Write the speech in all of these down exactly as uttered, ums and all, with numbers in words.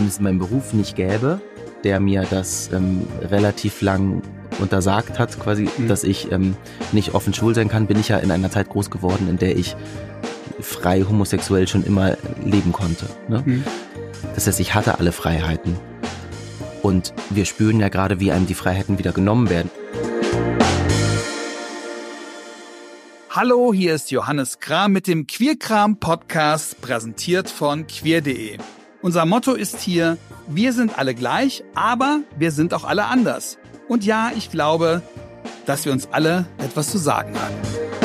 wenn es meinen Beruf nicht gäbe, der mir das ähm, relativ lang untersagt hat, quasi, mhm. dass ich ähm, nicht offen schwul sein kann, bin ich ja in einer Zeit groß geworden, in der ich frei homosexuell schon immer leben konnte. Ne? Mhm. Das heißt, ich hatte alle Freiheiten. Und wir spüren ja gerade, wie einem die Freiheiten wieder genommen werden. Hallo, hier ist Johannes Kram mit dem Queerkram-Podcast, präsentiert von queer punkt de. Unser Motto ist hier: Wir sind alle gleich, aber wir sind auch alle anders. Und ja, ich glaube, dass wir uns alle etwas zu sagen haben.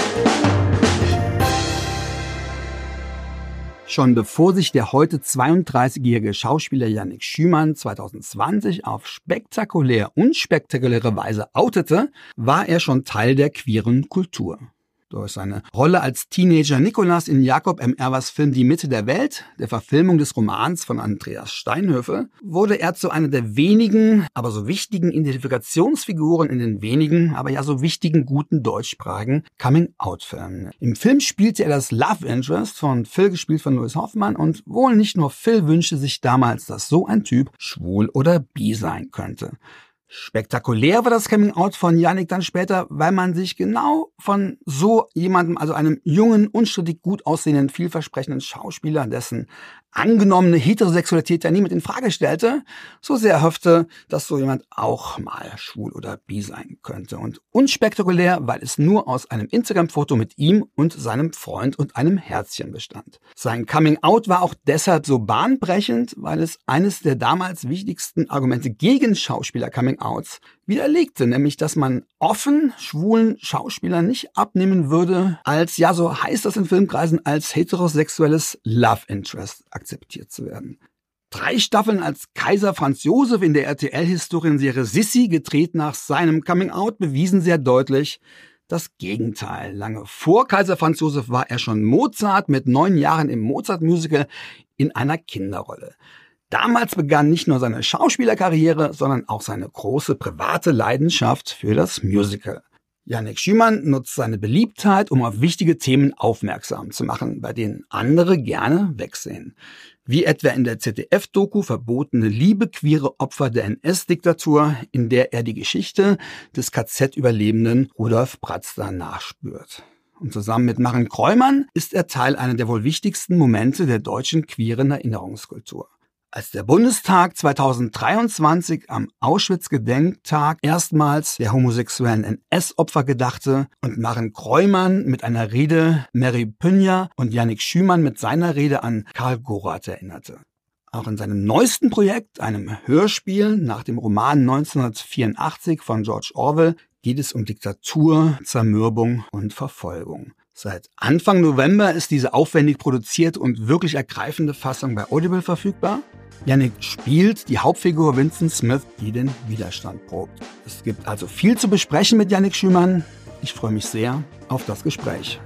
Schon bevor sich der heute zweiunddreißigjährige Schauspieler Yannick Schümann zwanzig zwanzig auf spektakulär unspektakuläre Weise outete, war er schon Teil der queeren Kultur. Durch seine Rolle als Teenager Nikolas in Jakob M. Erwas Film Die Mitte der Welt, der Verfilmung des Romans von Andreas Steinhöfe, wurde er zu einer der wenigen, aber so wichtigen Identifikationsfiguren in den wenigen, aber ja so wichtigen guten deutschsprachigen Coming-out-Filmen. Im Film spielte er das Love Interest von Phil, gespielt von Louis Hoffmann, und wohl nicht nur Phil wünschte sich damals, dass so ein Typ schwul oder bi sein könnte. Spektakulär war das Coming-out von Yannick dann später, weil man sich genau von so jemandem, also einem jungen, unstrittig gut aussehenden, vielversprechenden Schauspieler, dessen angenommene Heterosexualität ja niemand in Frage stellte, so sehr hoffte, dass so jemand auch mal schwul oder bi sein könnte. Und unspektakulär, weil es nur aus einem Instagram-Foto mit ihm und seinem Freund und einem Herzchen bestand. Sein Coming-out war auch deshalb so bahnbrechend, weil es eines der damals wichtigsten Argumente gegen Schauspieler-Coming-outs widerlegte, nämlich, dass man offen schwulen Schauspielern nicht abnehmen würde, als, ja, so heißt das in Filmkreisen, als heterosexuelles Love Interest akzeptiert zu werden. Drei Staffeln als Kaiser Franz Josef in der R T L-Historienserie Sissi, gedreht nach seinem Coming-out, bewiesen sehr deutlich das Gegenteil. Lange vor Kaiser Franz Josef war er schon Mozart, mit neun Jahren im Mozart-Musical in einer Kinderrolle. Damals begann nicht nur seine Schauspielerkarriere, sondern auch seine große private Leidenschaft für das Musical. Yannick Schümann nutzt seine Beliebtheit, um auf wichtige Themen aufmerksam zu machen, bei denen andere gerne wegsehen. Wie etwa in der Z D F-Doku Verbotene Liebe, queere Opfer der N S-Diktatur, in der er die Geschichte des K Z-Überlebenden Rudolf Bratzler nachspürt. Und zusammen mit Maren Kräumann ist er Teil einer der wohl wichtigsten Momente der deutschen queeren Erinnerungskultur. Als der Bundestag zweitausenddreiundzwanzig am Auschwitz-Gedenktag erstmals der homosexuellen N S-Opfer gedachte und Maren Kräumann mit einer Rede Mary Pünja und Yannick Schümann mit seiner Rede an Karl Gorath erinnerte. Auch in seinem neuesten Projekt, einem Hörspiel nach dem Roman neunzehnhundertvierundachtzig von George Orwell, geht es um Diktatur, Zermürbung und Verfolgung. Seit Anfang November ist diese aufwendig produzierte und wirklich ergreifende Fassung bei Audible verfügbar. Yannick spielt die Hauptfigur Vincent Smith, die den Widerstand probt. Es gibt also viel zu besprechen mit Yannick Schümann. Ich freue mich sehr auf das Gespräch.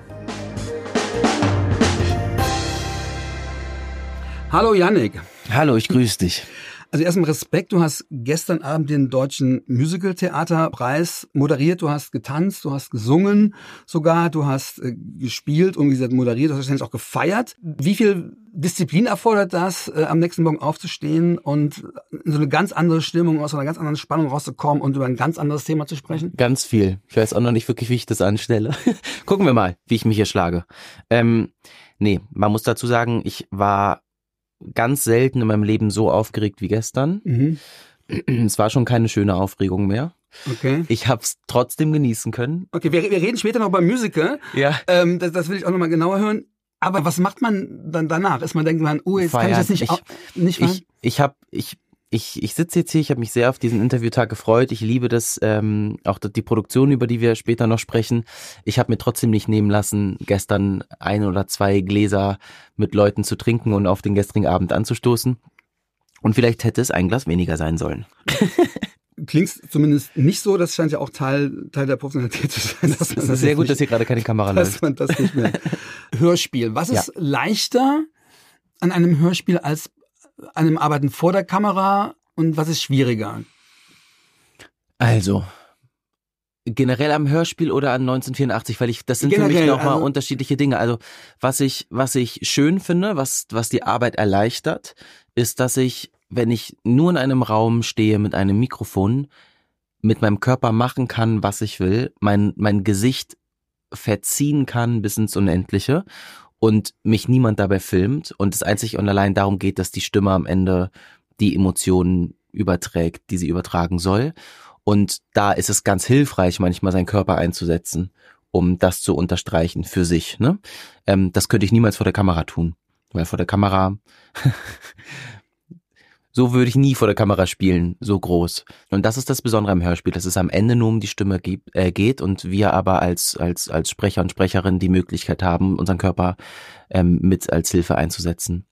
Hallo Yannick. Hallo, ich grüße dich. Also erstmal Respekt, du hast gestern Abend den Deutschen Musical-Theaterpreis moderiert, du hast getanzt, du hast gesungen sogar, du hast äh, gespielt und wie gesagt moderiert, du hast wahrscheinlich auch gefeiert. Wie viel Disziplin erfordert das, äh, am nächsten Morgen aufzustehen und in so eine ganz andere Stimmung, aus einer ganz anderen Spannung rauszukommen und über ein ganz anderes Thema zu sprechen? Ganz viel. Ich weiß auch noch nicht wirklich, wie ich das anstelle. Gucken wir mal, wie ich mich hier schlage. Ähm, nee, man muss dazu sagen, ich war ganz selten in meinem Leben so aufgeregt wie gestern. Mhm. Es war schon keine schöne Aufregung mehr. Okay. Ich habe es trotzdem genießen können. Okay, wir, wir reden später noch beim Musical. Ja. Ähm, das, das will ich auch nochmal genauer hören. Aber was macht man dann danach? Ist man denkt man, oh, jetzt Feiern. Kann ich das nicht ich, au- nicht feiern? Ich, ich habe ich Ich, ich sitze jetzt hier, ich habe mich sehr auf diesen Interviewtag gefreut. Ich liebe das, ähm, auch die Produktion, über die wir später noch sprechen. Ich habe mir trotzdem nicht nehmen lassen, gestern ein oder zwei Gläser mit Leuten zu trinken und auf den gestrigen Abend anzustoßen. Und vielleicht hätte es ein Glas weniger sein sollen. Klingst zumindest nicht so, das scheint ja auch Teil, Teil der Professionalität zu sein. Das ist sehr gut, nicht, dass hier gerade keine Kamera dass läuft. Man das nicht mehr. Hörspiel. Was ist ja. leichter an einem Hörspiel als einem Arbeiten vor der Kamera und was ist schwieriger? Also, generell am Hörspiel oder an neunzehnhundertvierundachtzig, weil ich, das sind generell, für mich nochmal also, unterschiedliche Dinge. Also, was ich, was ich schön finde, was, was die Arbeit erleichtert, ist, dass ich wenn ich nur in einem Raum stehe mit einem Mikrofon, mit meinem Körper machen kann, was ich will, mein, mein Gesicht verziehen kann bis ins Unendliche und mich niemand dabei filmt und es einzig und allein darum geht, dass die Stimme am Ende die Emotionen überträgt, die sie übertragen soll. Und da ist es ganz hilfreich, manchmal seinen Körper einzusetzen, um das zu unterstreichen für sich. Ne? Ähm, das könnte ich niemals vor der Kamera tun, weil vor der Kamera, so würde ich nie vor der Kamera spielen, so groß. Und das ist das Besondere am Hörspiel, dass es am Ende nur um die Stimme gibt, äh, geht und wir aber als als als Sprecher und Sprecherin die Möglichkeit haben, unseren Körper ähm, mit als Hilfe einzusetzen.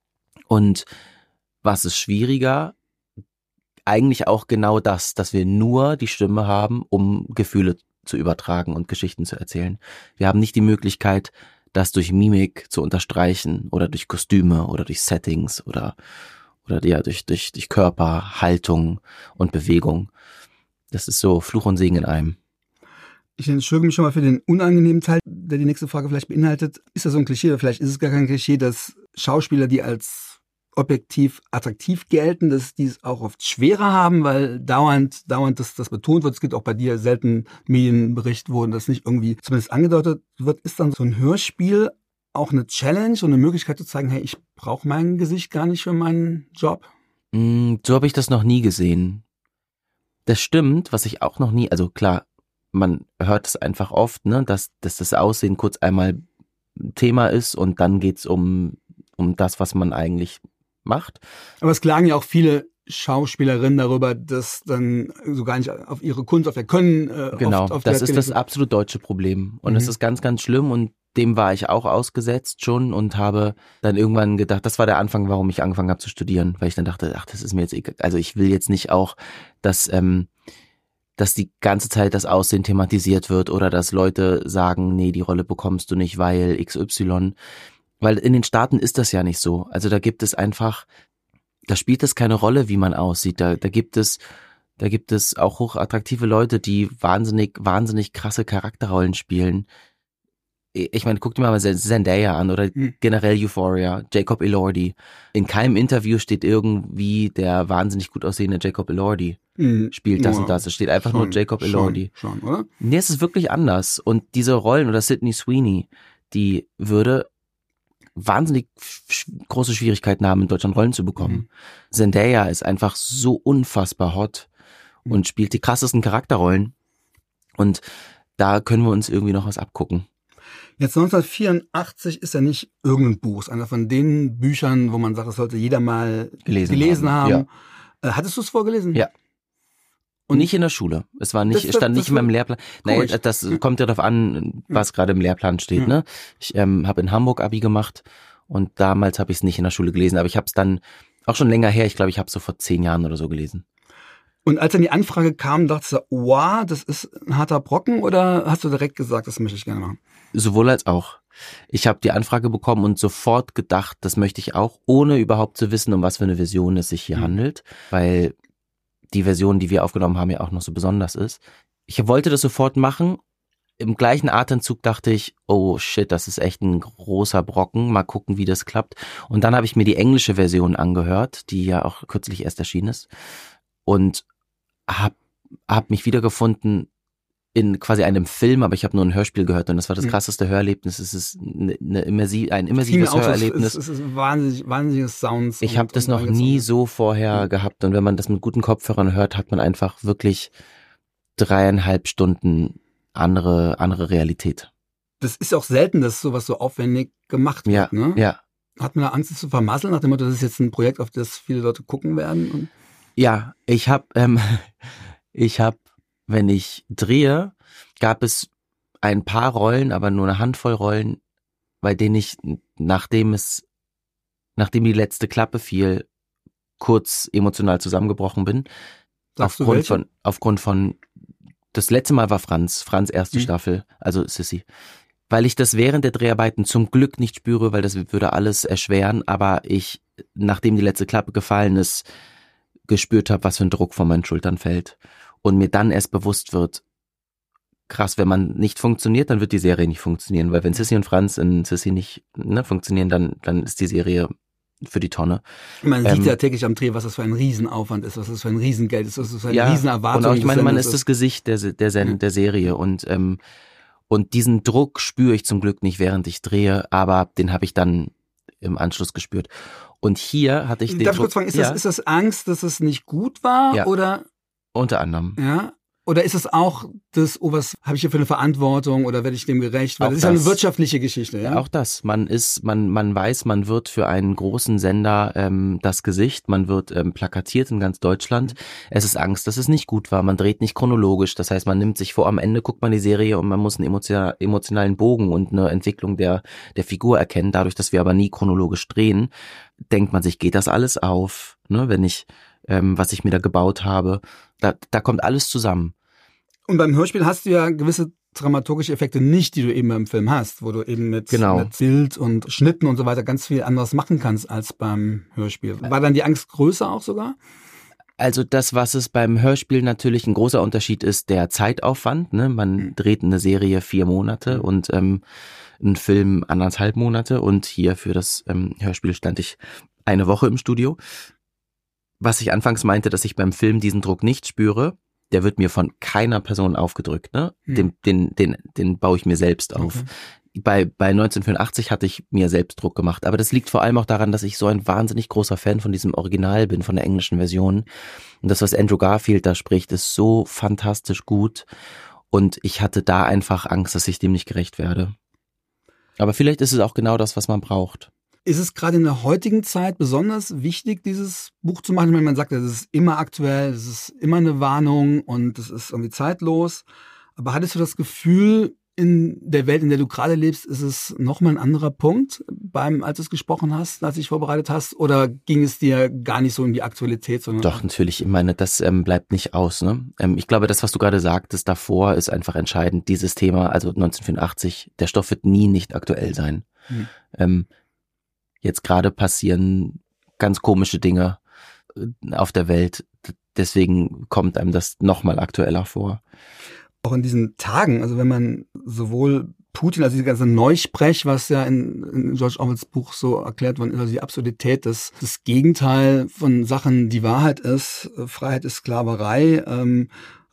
Und was ist schwieriger? Eigentlich auch genau das, dass wir nur die Stimme haben, um Gefühle zu übertragen und Geschichten zu erzählen. Wir haben nicht die Möglichkeit, das durch Mimik zu unterstreichen oder durch Kostüme oder durch Settings oder oder ja durch durch durch Körper, Haltung und Bewegung. Das ist so Fluch und Segen in einem. Ich entschuldige mich schon mal für den unangenehmen Teil, der die nächste Frage vielleicht beinhaltet. Ist das so ein Klischee oder vielleicht ist es gar kein Klischee, dass Schauspieler, die als objektiv attraktiv gelten, dass die es auch oft schwerer haben, weil dauernd, dauernd das, das betont wird. Es gibt auch bei dir selten Medienbericht, wo das nicht irgendwie zumindest angedeutet wird. Ist dann so ein Hörspiel auch eine Challenge und eine Möglichkeit zu zeigen, hey, ich brauche mein Gesicht gar nicht für meinen Job? Mm, so habe ich das noch nie gesehen. Das stimmt, was ich auch noch nie, also klar, man hört es einfach oft, ne, dass, dass das Aussehen kurz einmal Thema ist und dann geht's um, um das, was man eigentlich macht. Aber es klagen ja auch viele Schauspielerinnen darüber, dass dann so gar nicht auf ihre Kunst, auf ihr Können äh, Genau, oft, oft das ist das absolut deutsche Problem und das Mhm. ist ganz, ganz schlimm und dem war ich auch ausgesetzt schon und habe dann irgendwann gedacht, das war der Anfang, warum ich angefangen habe zu studieren, weil ich dann dachte, ach, das ist mir jetzt egal, also ich will jetzt nicht auch, dass ähm, dass die ganze Zeit das Aussehen thematisiert wird oder dass Leute sagen, nee, die Rolle bekommst du nicht, weil X Y. Weil in den Staaten ist das ja nicht so. Also da gibt es einfach, da spielt es keine Rolle, wie man aussieht. Da, da gibt es, da gibt es auch hochattraktive Leute, die wahnsinnig, wahnsinnig krasse Charakterrollen spielen. Ich meine, guck dir mal Zendaya an oder Hm. generell Euphoria, Jacob Elordi. In keinem Interview steht irgendwie der wahnsinnig gut aussehende Jacob Elordi Mhm. spielt das Ja, und das. Es steht einfach schon, nur Jacob Elordi. Schon, schon, oder? Nee, es ist wirklich anders. Und diese Rollen oder Sydney Sweeney, die würde wahnsinnig sch- große Schwierigkeiten haben, in Deutschland Rollen zu bekommen. Mhm. Zendaya ist einfach so unfassbar hot Mhm. und spielt die krassesten Charakterrollen. Und da können wir uns irgendwie noch was abgucken. Jetzt neunzehnhundertvierundachtzig ist ja nicht irgendein Buch, es ist einer von den Büchern, wo man sagt, das sollte jeder mal Gelesen gelesen haben. haben, Äh, hattest du es vorgelesen? Ja. Und nicht in der Schule. Es war nicht, Das- es stand das- nicht in meinem Lehrplan. Nein, Komisch. das kommt ja darauf an, was gerade im Lehrplan steht. Ja. Ne? Ich ähm, habe in Hamburg Abi gemacht und damals habe ich es nicht in der Schule gelesen, aber ich habe es dann auch schon länger her. Ich glaube, ich habe es so vor zehn Jahren oder so gelesen. Und als dann die Anfrage kam, dachtest du, wow, das ist ein harter Brocken, oder hast du direkt gesagt, das möchte ich gerne machen? Sowohl als auch. Ich habe die Anfrage bekommen und sofort gedacht, das möchte ich auch, ohne überhaupt zu wissen, um was für eine Version es sich hier Mhm. handelt, weil die Version, die wir aufgenommen haben, ja auch noch so besonders ist. Ich wollte das sofort machen. Im gleichen Atemzug dachte ich, oh shit, das ist echt ein großer Brocken. Mal gucken, wie das klappt. Und dann habe ich mir die englische Version angehört, die ja auch kürzlich erst erschienen ist. Und habe hab mich wiedergefunden in quasi einem Film, aber ich habe nur ein Hörspiel gehört und das war das Mhm. krasseste Hörerlebnis. Es ist eine, eine immersiv, ein Fiel mir immersives auch so, Hörerlebnis. Es ist, es ist wahnsinnig, wahnsinniges Sounds. Ich habe und- das und noch angezogen. nie so vorher Mhm. gehabt und wenn man das mit guten Kopfhörern hört, hat man einfach wirklich dreieinhalb Stunden andere andere Realität. Das ist auch selten, dass sowas so aufwendig gemacht Ja, wird, ne? ja, Hat man da Angst, es zu vermasseln, nach dem Motto, das ist jetzt ein Projekt, auf das viele Leute gucken werden? Und ja. Ich habe, ähm, ich habe, wenn ich drehe, gab es ein paar Rollen, aber nur eine Handvoll Rollen, bei denen ich, nachdem es, nachdem die letzte Klappe fiel, kurz emotional zusammengebrochen bin. Sagst du aufgrund welche? von, aufgrund von, das letzte Mal war Franz, Franz erste Mhm. Staffel, also Sissy. Weil ich das während der Dreharbeiten zum Glück nicht spüre, weil das würde alles erschweren, aber ich, nachdem die letzte Klappe gefallen ist, gespürt habe, was für ein Druck von meinen Schultern fällt. Und mir dann erst bewusst wird, krass, wenn man nicht funktioniert, dann wird die Serie nicht funktionieren, weil wenn Sissy und Franz in Sissy nicht ne, funktionieren, dann, dann ist die Serie für die Tonne. Man ähm, sieht ja täglich am Dreh, was das für ein Riesenaufwand ist, was das für ein Riesengeld ist, was das für eine ja, Riesenerwartung und auch, ich meine, man ist ist. das Gesicht der, der, der, der Serie und, ähm, und diesen Druck spüre ich zum Glück nicht, während ich drehe, aber den habe ich dann im Anschluss gespürt. Und hier hatte ich den Darf Druck. ich kurz fragen, ist, ja, das, ist das Angst, dass es nicht gut war? Ja. Oder? Unter anderem. Ja. Oder ist es auch das, oh, was habe ich hier für eine Verantwortung oder werde ich dem gerecht? Weil Auch das ist ja eine das. wirtschaftliche Geschichte. Ja? Ja, auch das. Man ist, man, man weiß, man wird für einen großen Sender ähm, das Gesicht, man wird ähm, plakatiert in ganz Deutschland. Es ist Angst, dass es nicht gut war. Man dreht nicht chronologisch. Das heißt, man nimmt sich vor, am Ende guckt man die Serie und man muss einen emotional, emotionalen Bogen und eine Entwicklung der, der Figur erkennen. Dadurch, dass wir aber nie chronologisch drehen, denkt man sich, geht das alles auf, ne, wenn ich, ähm, was ich mir da gebaut habe. Da, da kommt alles zusammen. Und beim Hörspiel hast du ja gewisse dramaturgische Effekte nicht, die du eben beim Film hast, wo du eben mit, Genau. mit Bild und Schnitten und so weiter ganz viel anderes machen kannst als beim Hörspiel. War dann die Angst größer auch sogar? Also das, was es beim Hörspiel natürlich ein großer Unterschied ist, der Zeitaufwand. Ne? Man mhm. dreht eine Serie vier Monate mhm. und ähm, einen Film anderthalb Monate und hier für das ähm, Hörspiel stand ich eine Woche im Studio. Was ich anfangs meinte, dass ich beim Film diesen Druck nicht spüre, der wird mir von keiner Person aufgedrückt. Ne? Hm. Den, den, den, den baue ich mir selbst auf. Okay. Bei, bei neunzehnhundertvierundachtzig hatte ich mir selbst Druck gemacht. Aber das liegt vor allem auch daran, dass ich so ein wahnsinnig großer Fan von diesem Original bin, von der englischen Version. Und das, was Andrew Garfield da spricht, ist so fantastisch gut. Und ich hatte da einfach Angst, dass ich dem nicht gerecht werde. Aber vielleicht ist es auch genau das, was man braucht. Ist es gerade in der heutigen Zeit besonders wichtig, dieses Buch zu machen? Ich meine, man sagt, das ist immer aktuell, das ist immer eine Warnung und das ist irgendwie zeitlos. Aber hattest du das Gefühl, in der Welt, in der du gerade lebst, ist es nochmal ein anderer Punkt, beim, als du es gesprochen hast, als du dich vorbereitet hast? Oder ging es dir gar nicht so um die Aktualität? Sondern Doch, natürlich. Ich meine, das ähm, bleibt nicht aus. Ne? Ähm, ich glaube, das, was du gerade sagtest davor, ist einfach entscheidend. Dieses Thema, also neunzehnhundertvierundachtzig, der Stoff wird nie nicht aktuell sein. Hm. Ähm, Jetzt gerade passieren ganz komische Dinge auf der Welt. Deswegen kommt einem das nochmal aktueller vor. Auch in diesen Tagen, also wenn man sowohl Putin, also diese ganze Neusprech, was ja in, in George Orwells Buch so erklärt worden ist, also die Absurdität, das, das Gegenteil von Sachen, die Wahrheit ist, Freiheit ist Sklaverei, ähm,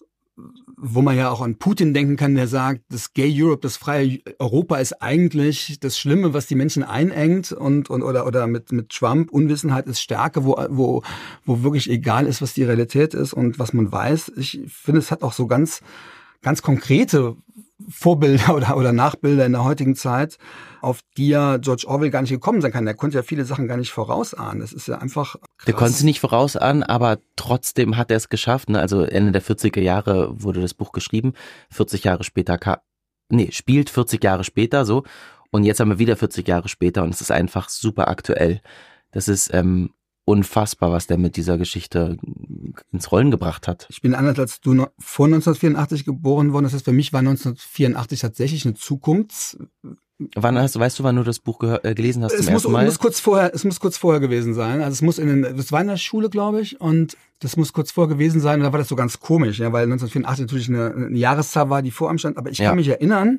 wo man ja auch an Putin denken kann, der sagt, das Gay Europe, das freie Europa ist eigentlich das Schlimme, was die Menschen einengt und, und oder oder mit mit Trump, Unwissenheit ist Stärke, wo wo wo wirklich egal ist, was die Realität ist und was man weiß. Ich finde, es hat auch so ganz ganz konkrete Vorbilder oder oder Nachbilder in der heutigen Zeit, auf die ja George Orwell gar nicht gekommen sein kann. Der konnte ja viele Sachen gar nicht vorausahnen. Das ist ja einfach krass. Der konnte sie nicht vorausahnen, aber trotzdem hat er es geschafft. Ne? Also Ende der vierziger Jahre wurde das Buch geschrieben. vierzig Jahre später, kam, nee, spielt vierzig Jahre später so. Und jetzt haben wir wieder vierzig Jahre später und es ist einfach super aktuell. Das ist ähm, unfassbar, was der mit dieser Geschichte ins Rollen gebracht hat. Ich bin anders als du noch vor neunzehnhundertvierundachtzig geboren worden. Das heißt, für mich war neunzehnhundertvierundachtzig tatsächlich eine Zukunft. Wann hast, weißt du, wann du das Buch gehör, äh, gelesen hast es zum muss, ersten Mal? Muss kurz vorher, es muss kurz vorher gewesen sein. Also es muss in den, das war in der Schule, glaube ich, und das muss kurz vorher gewesen sein. Und da war das so ganz komisch, ja, weil neunzehnhundertvierundachtzig natürlich eine, eine Jahreszahl war, die vor einem stand. Aber ich kann ja. mich erinnern,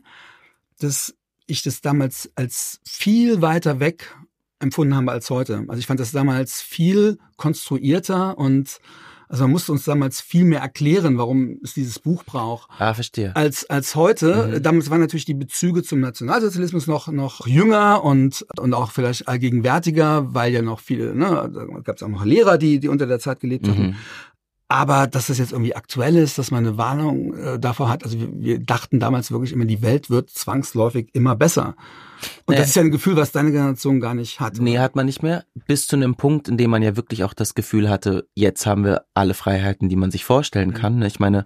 dass ich das damals als viel weiter weg empfunden habe als heute. Also ich fand das damals viel konstruierter und also man musste uns damals viel mehr erklären, warum es dieses Buch braucht. Ah, verstehe. Als als heute. Mhm. Damals waren natürlich die Bezüge zum Nationalsozialismus noch noch jünger und und auch vielleicht allgegenwärtiger, weil ja noch viele, ne, da gab es auch noch Lehrer, die die unter der Zeit gelebt hatten. Mhm. Aber dass das jetzt irgendwie aktuell ist, dass man eine Warnung äh, davor hat, also wir, wir dachten damals wirklich immer, die Welt wird zwangsläufig immer besser. Und naja, das ist ja ein Gefühl, was deine Generation gar nicht hat. Nee, hat man nicht mehr. Bis zu einem Punkt, in dem man ja wirklich auch das Gefühl hatte, jetzt haben wir alle Freiheiten, die man sich vorstellen mhm. kann. Ich meine,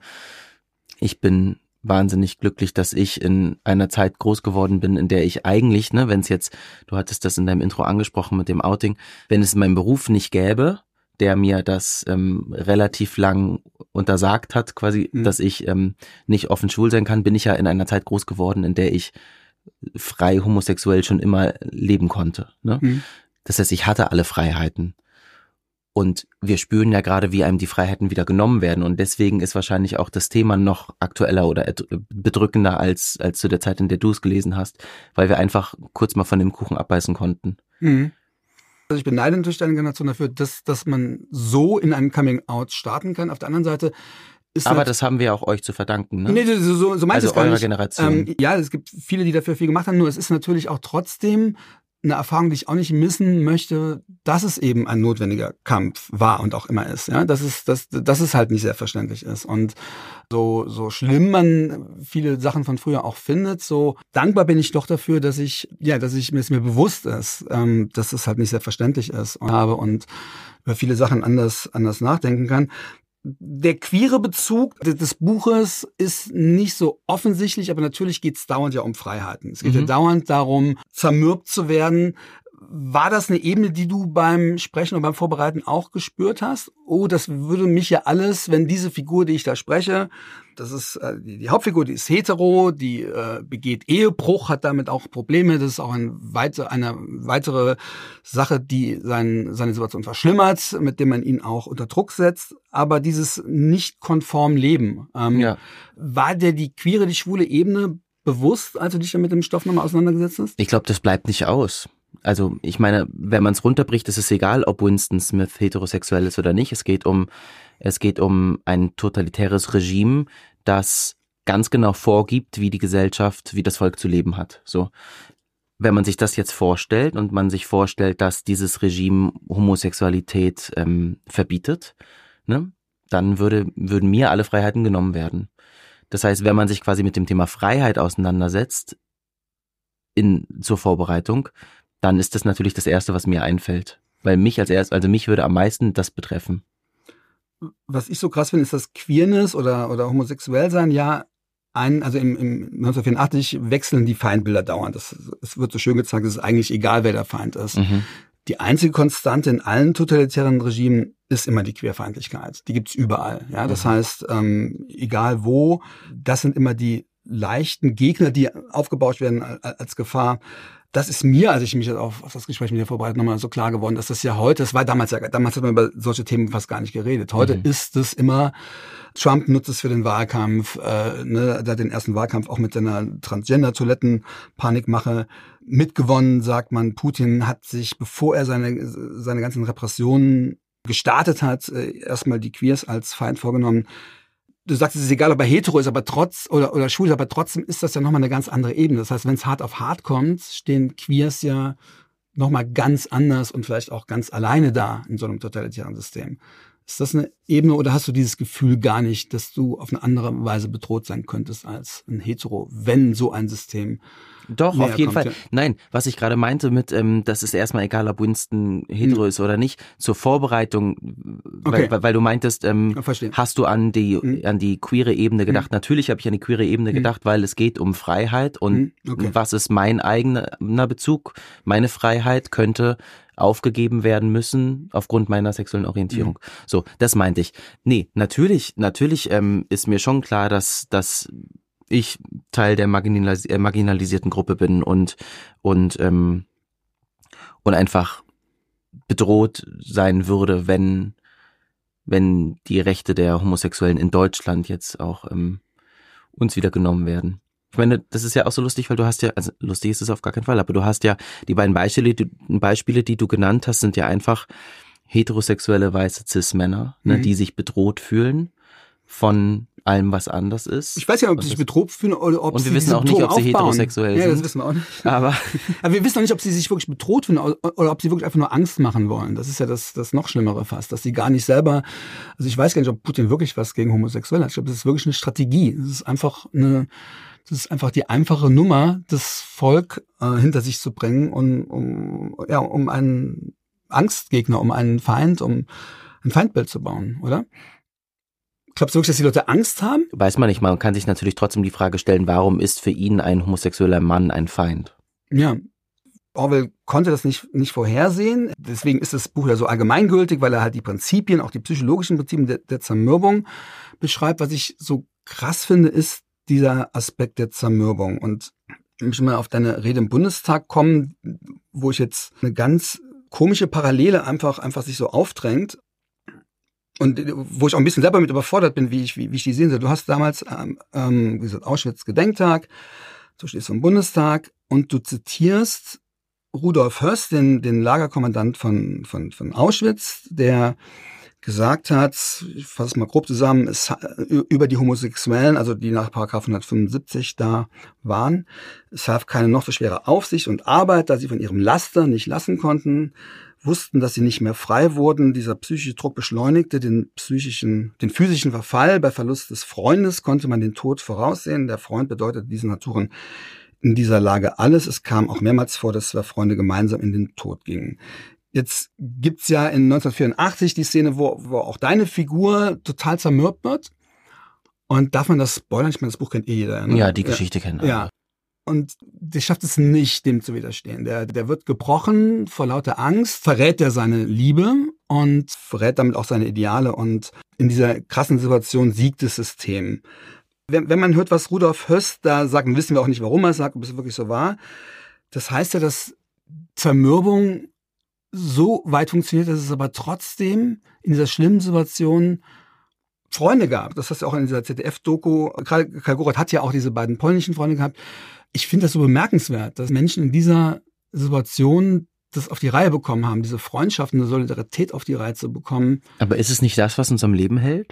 ich bin wahnsinnig glücklich, dass ich in einer Zeit groß geworden bin, in der ich eigentlich, ne, wenn es jetzt, du hattest das in deinem Intro angesprochen mit dem Outing, wenn es meinen Beruf nicht gäbe, der mir das ähm, relativ lang untersagt hat, quasi, mhm. dass ich ähm, nicht offen schwul sein kann, bin ich ja in einer Zeit groß geworden, in der ich frei homosexuell schon immer leben konnte. Ne? Mhm. Das heißt, ich hatte alle Freiheiten. Und wir spüren ja gerade, wie einem die Freiheiten wieder genommen werden. Und deswegen ist wahrscheinlich auch das Thema noch aktueller oder bedrückender als als zu der Zeit, in der du es gelesen hast, weil wir einfach kurz mal von dem Kuchen abbeißen konnten. Mhm. Also ich beneide natürlich deine Generation dafür, dass, dass man so in einem Coming-out starten kann. Auf der anderen Seite ist Aber halt, das haben wir auch euch zu verdanken, ne? Nee, so, so, so meinst Also du es gar eurer nicht. Generation. Ähm, ja, es gibt viele, die dafür viel gemacht haben, nur es ist natürlich auch trotzdem eine Erfahrung, die ich auch nicht missen möchte, dass es eben ein notwendiger Kampf war und auch immer ist. Ja, dass es, dass, dass es halt nicht selbstverständlich ist. Und so, so schlimm man viele Sachen von früher auch findet, so dankbar bin ich doch dafür, dass ich, ja, dass ich mir es mir bewusst ist, ähm, dass es halt nicht selbstverständlich ist und habe und über viele Sachen anders, anders nachdenken kann. Der queere Bezug des Buches ist nicht so offensichtlich, aber natürlich geht es dauernd ja um Freiheiten. Es geht mhm. ja dauernd darum, zermürbt zu werden. War das eine Ebene, die du beim Sprechen und beim Vorbereiten auch gespürt hast? Oh, das würde mich ja alles, wenn diese Figur, die ich da spreche, das ist äh, die, die Hauptfigur, die ist hetero, die äh, begeht Ehebruch, hat damit auch Probleme. Das ist auch ein weite, eine weitere Sache, die sein, seine Situation verschlimmert, mit dem man ihn auch unter Druck setzt. Aber dieses nicht konform Leben, ähm, ja. war dir die queere, die schwule Ebene bewusst, als du dich dann mit dem Stoff nochmal auseinandergesetzt hast? Ich glaube, das bleibt nicht aus. Also ich meine, wenn man es runterbricht, ist es egal, ob Winston Smith heterosexuell ist oder nicht. Es geht um, es geht um ein totalitäres Regime, das ganz genau vorgibt, wie die Gesellschaft, wie das Volk zu leben hat. So, wenn man sich das jetzt vorstellt und man sich vorstellt, dass dieses Regime Homosexualität ähm, verbietet, ne, dann würde, würden mir alle Freiheiten genommen werden. Das heißt, wenn man sich quasi mit dem Thema Freiheit auseinandersetzt in zur Vorbereitung, dann ist das natürlich das Erste, was mir einfällt. Weil mich als erst, also mich würde am meisten das betreffen. Was ich so krass finde, ist das Queerness oder, oder homosexuell sein, ja, ein, also im, im neunzehnhundertvierundachtzig wechseln die Feindbilder dauernd. Das, es wird so schön gezeigt, es ist eigentlich egal, wer der Feind ist. Mhm. Die einzige Konstante in allen totalitären Regimen ist immer die Queerfeindlichkeit. Die gibt's überall. Ja, das mhm. heißt, ähm, egal wo, das sind immer die leichten Gegner, die aufgebaut werden als Gefahr. Das ist mir, als ich mich auf, auf das Gespräch mit dir vorbereitet, nochmal so klar geworden, dass das ja heute, das war damals ja, damals hat man über solche Themen fast gar nicht geredet. Heute mhm. ist es immer, Trump nutzt es für den Wahlkampf, äh, ne, der hat den ersten Wahlkampf auch mit seiner Transgender-Toiletten-Panikmache mitgewonnen, sagt man. Putin hat sich, bevor er seine, seine ganzen Repressionen gestartet hat, äh, erstmal die Queers als Feind vorgenommen. Du sagst, es ist egal, ob er hetero ist, aber trotz oder oder schwul ist, aber trotzdem ist das ja nochmal eine ganz andere Ebene. Das heißt, wenn es hart auf hart kommt, stehen Queers ja nochmal ganz anders und vielleicht auch ganz alleine da in so einem totalitären System. Ist das eine Ebene oder hast du dieses Gefühl gar nicht, dass du auf eine andere Weise bedroht sein könntest als ein Hetero, wenn so ein System Doch, auf jeden kommt, Fall. Ja. Nein, was ich gerade meinte mit, ähm, das ist erstmal egal, ob Winston hetero hm. ist oder nicht, zur Vorbereitung, Okay. weil, weil du meintest, ähm, Verstehe. hast du an die hm. an die queere Ebene gedacht? Hm. Natürlich habe ich an die queere Ebene hm. gedacht, weil es geht um Freiheit und hm. okay. was ist mein eigener Bezug? Meine Freiheit könnte aufgegeben werden müssen aufgrund meiner sexuellen Orientierung. Mhm. So, das meinte ich. Nee, natürlich, natürlich ähm, ist mir schon klar, dass, dass ich Teil der marginalis- äh, marginalisierten Gruppe bin und, und, ähm, und einfach bedroht sein würde, wenn, wenn die Rechte der Homosexuellen in Deutschland jetzt auch ähm, uns wieder genommen werden. Ich meine, das ist ja auch so lustig, weil du hast ja, also lustig ist es auf gar keinen Fall, aber du hast ja, die beiden Beispiele, die, Beispiele, die du genannt hast, sind ja einfach heterosexuelle weiße Cis-Männer, ne, mhm. die sich bedroht fühlen von allem, was anders ist. Ich weiß ja, ob sie sich bedroht fühlen oder ob und sie wir wissen auch nicht, ob sie heterosexuell ja, sind. Ja, das wissen wir auch nicht. Aber, aber wir wissen auch nicht, ob sie sich wirklich bedroht fühlen oder ob sie wirklich einfach nur Angst machen wollen. Das ist ja das, das noch Schlimmere fast, dass sie gar nicht selber, also ich weiß gar nicht, ob Putin wirklich was gegen Homosexuelle hat. Ich glaube, das ist wirklich eine Strategie. Das ist einfach eine, das ist einfach die einfache Nummer, das Volk äh, hinter sich zu bringen und um, ja, um einen Angstgegner, um einen Feind, um ein Feindbild zu bauen, oder? Glaubst du wirklich, dass die Leute Angst haben? Weiß man nicht. Man kann sich natürlich trotzdem die Frage stellen, warum ist für ihn ein homosexueller Mann ein Feind? Ja, Orwell konnte das nicht, nicht vorhersehen. Deswegen ist das Buch ja so allgemeingültig, weil er halt die Prinzipien, auch die psychologischen Prinzipien der, der Zermürbung beschreibt. Was ich so krass finde, ist dieser Aspekt der Zermürbung. Und ich möchte mal auf deine Rede im Bundestag kommen, wo ich jetzt eine ganz komische Parallele einfach, einfach sich so aufdrängt. Und wo ich auch ein bisschen selber mit überfordert bin, wie ich, wie, wie ich die sehen soll. Du hast damals, ähm, wie gesagt, Auschwitz-Gedenktag, du stehst im Bundestag und du zitierst Rudolf Höss, den, den Lagerkommandant von, von, von Auschwitz, der gesagt hat, ich fasse es mal grob zusammen, es, über die Homosexuellen, also die nach Paragraph hundertfünfundsiebzig da waren, es half keine noch so schwere Aufsicht und Arbeit, da sie von ihrem Laster nicht lassen konnten, wussten, dass sie nicht mehr frei wurden. Dieser psychische Druck beschleunigte den psychischen, den physischen Verfall. Bei Verlust des Freundes konnte man den Tod voraussehen. Der Freund bedeutete diesen Naturen in dieser Lage alles. Es kam auch mehrmals vor, dass zwei Freunde gemeinsam in den Tod gingen. Jetzt gibt's ja in neunzehnhundertvierundachtzig die Szene, wo, wo auch deine Figur total zermürbt wird. Und darf man das spoilern? Ich meine, das Buch kennt eh jeder. Ne? Ja, die Geschichte ja. kennen alle. Ja. Und der schafft es nicht, dem zu widerstehen. Der, der wird gebrochen vor lauter Angst, verrät er seine Liebe und verrät damit auch seine Ideale. Und in dieser krassen Situation siegt das System. Wenn, wenn man hört, was Rudolf Höss da sagt, dann wissen wir auch nicht, warum er es sagt, ob es wirklich so war. Das heißt ja, dass Zermürbung so weit funktioniert, dass es aber trotzdem in dieser schlimmen Situation Freunde gab. Das hast du auch in dieser Z D F-Doku. Gerade Karl Goret hat ja auch diese beiden polnischen Freunde gehabt. Ich finde das so bemerkenswert, dass Menschen in dieser Situation das auf die Reihe bekommen haben, diese Freundschaft und eine Solidarität auf die Reihe zu bekommen. Aber ist es nicht das, was uns am Leben hält?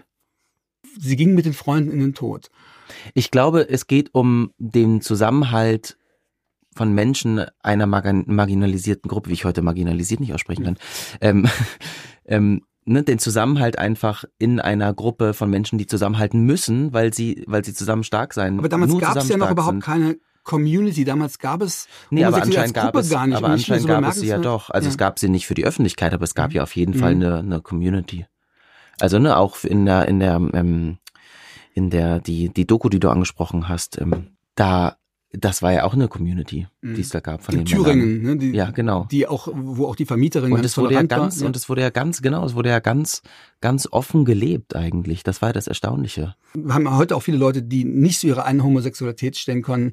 Sie gingen mit den Freunden in den Tod. Ich glaube, es geht um den Zusammenhalt von Menschen einer margin- marginalisierten Gruppe, wie ich heute marginalisiert nicht aussprechen kann, ähm, ähm, ne, den Zusammenhalt einfach in einer Gruppe von Menschen, die zusammenhalten müssen, weil sie, weil sie zusammen stark sein. Aber damals gab es ja noch überhaupt sind. keine Community. Damals gab es nee, aber anscheinend gab es, gar nicht. aber anscheinend so gab es sie ja doch. Also ja. es gab sie nicht für die Öffentlichkeit, aber es gab mhm. ja auf jeden mhm. Fall eine, eine Community. Also ne, auch in der, in der, ähm, in der die die Doku, die du angesprochen hast, ähm, da das war ja auch eine Community, die es da gab von in den Thüringen, ne, die, ja genau, die auch, wo auch die Vermieterin und es wurde ja ganz war, ja. und es wurde ja ganz genau, es wurde ja ganz ganz offen gelebt eigentlich. Das war ja das Erstaunliche. Wir haben heute auch viele Leute, die nicht zu ihrer eigenen Homosexualität stehen können.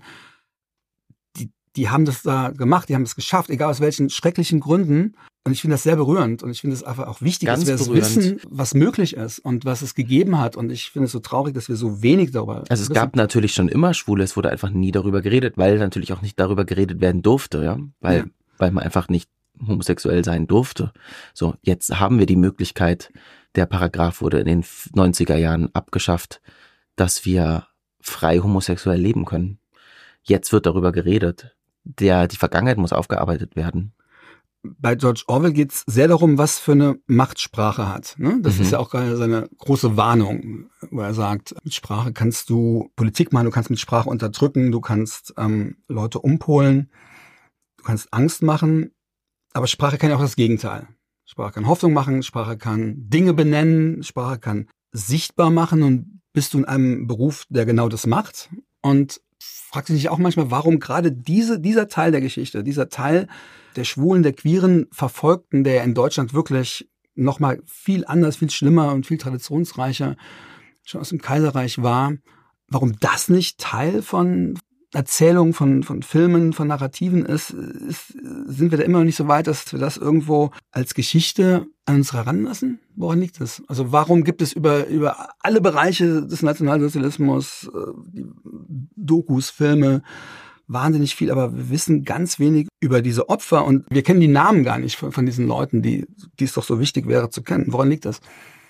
Die die haben das da gemacht, die haben es geschafft, egal aus welchen schrecklichen Gründen. Und ich finde das sehr berührend und ich finde es einfach auch wichtig, Ganz dass wir berührend. es wissen, was möglich ist und was es gegeben hat. Und ich finde es so traurig, dass wir so wenig darüber Also es wissen. gab natürlich schon immer Schwule, es wurde einfach nie darüber geredet, weil natürlich auch nicht darüber geredet werden durfte, ja, weil Ja. weil man einfach nicht homosexuell sein durfte. So, jetzt haben wir die Möglichkeit, der Paragraph wurde in den neunziger Jahren abgeschafft, dass wir frei homosexuell leben können. Jetzt wird darüber geredet. Der, die Vergangenheit muss aufgearbeitet werden. Bei George Orwell geht es sehr darum, was für eine Macht Sprache hat. Ne? Das Mhm. ist ja auch gerade seine große Warnung, wo er sagt, mit Sprache kannst du Politik machen, du kannst mit Sprache unterdrücken, du kannst ähm, Leute umpolen, du kannst Angst machen, aber Sprache kann ja auch das Gegenteil. Sprache kann Hoffnung machen, Sprache kann Dinge benennen, Sprache kann sichtbar machen und bist du in einem Beruf, der genau das macht und fragt sich auch manchmal, warum gerade diese, dieser Teil der Geschichte, dieser Teil der Schwulen, der Queeren, Verfolgten, der in Deutschland wirklich nochmal viel anders, viel schlimmer und viel traditionsreicher schon aus dem Kaiserreich war, warum das nicht Teil von Erzählungen, von, von Filmen, von Narrativen ist, ist, sind wir da immer noch nicht so weit, dass wir das irgendwo als Geschichte an uns heranlassen? Woran liegt das? Also warum gibt es über, über alle Bereiche des Nationalsozialismus, die Dokus, Filme, wahnsinnig viel, aber wir wissen ganz wenig über diese Opfer und wir kennen die Namen gar nicht von, von diesen Leuten, die, die es doch so wichtig wäre zu kennen. Woran liegt das?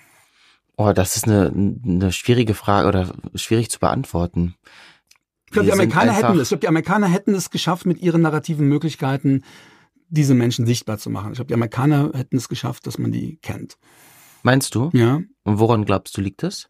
Oh, das ist eine, eine schwierige Frage oder schwierig zu beantworten. Ich glaube, die Amerikaner hätten das. Ich glaube, die Amerikaner hätten es geschafft, mit ihren narrativen Möglichkeiten diese Menschen sichtbar zu machen. Ich glaube, die Amerikaner hätten es geschafft, dass man die kennt. Meinst du? Ja. Und woran glaubst du, liegt das?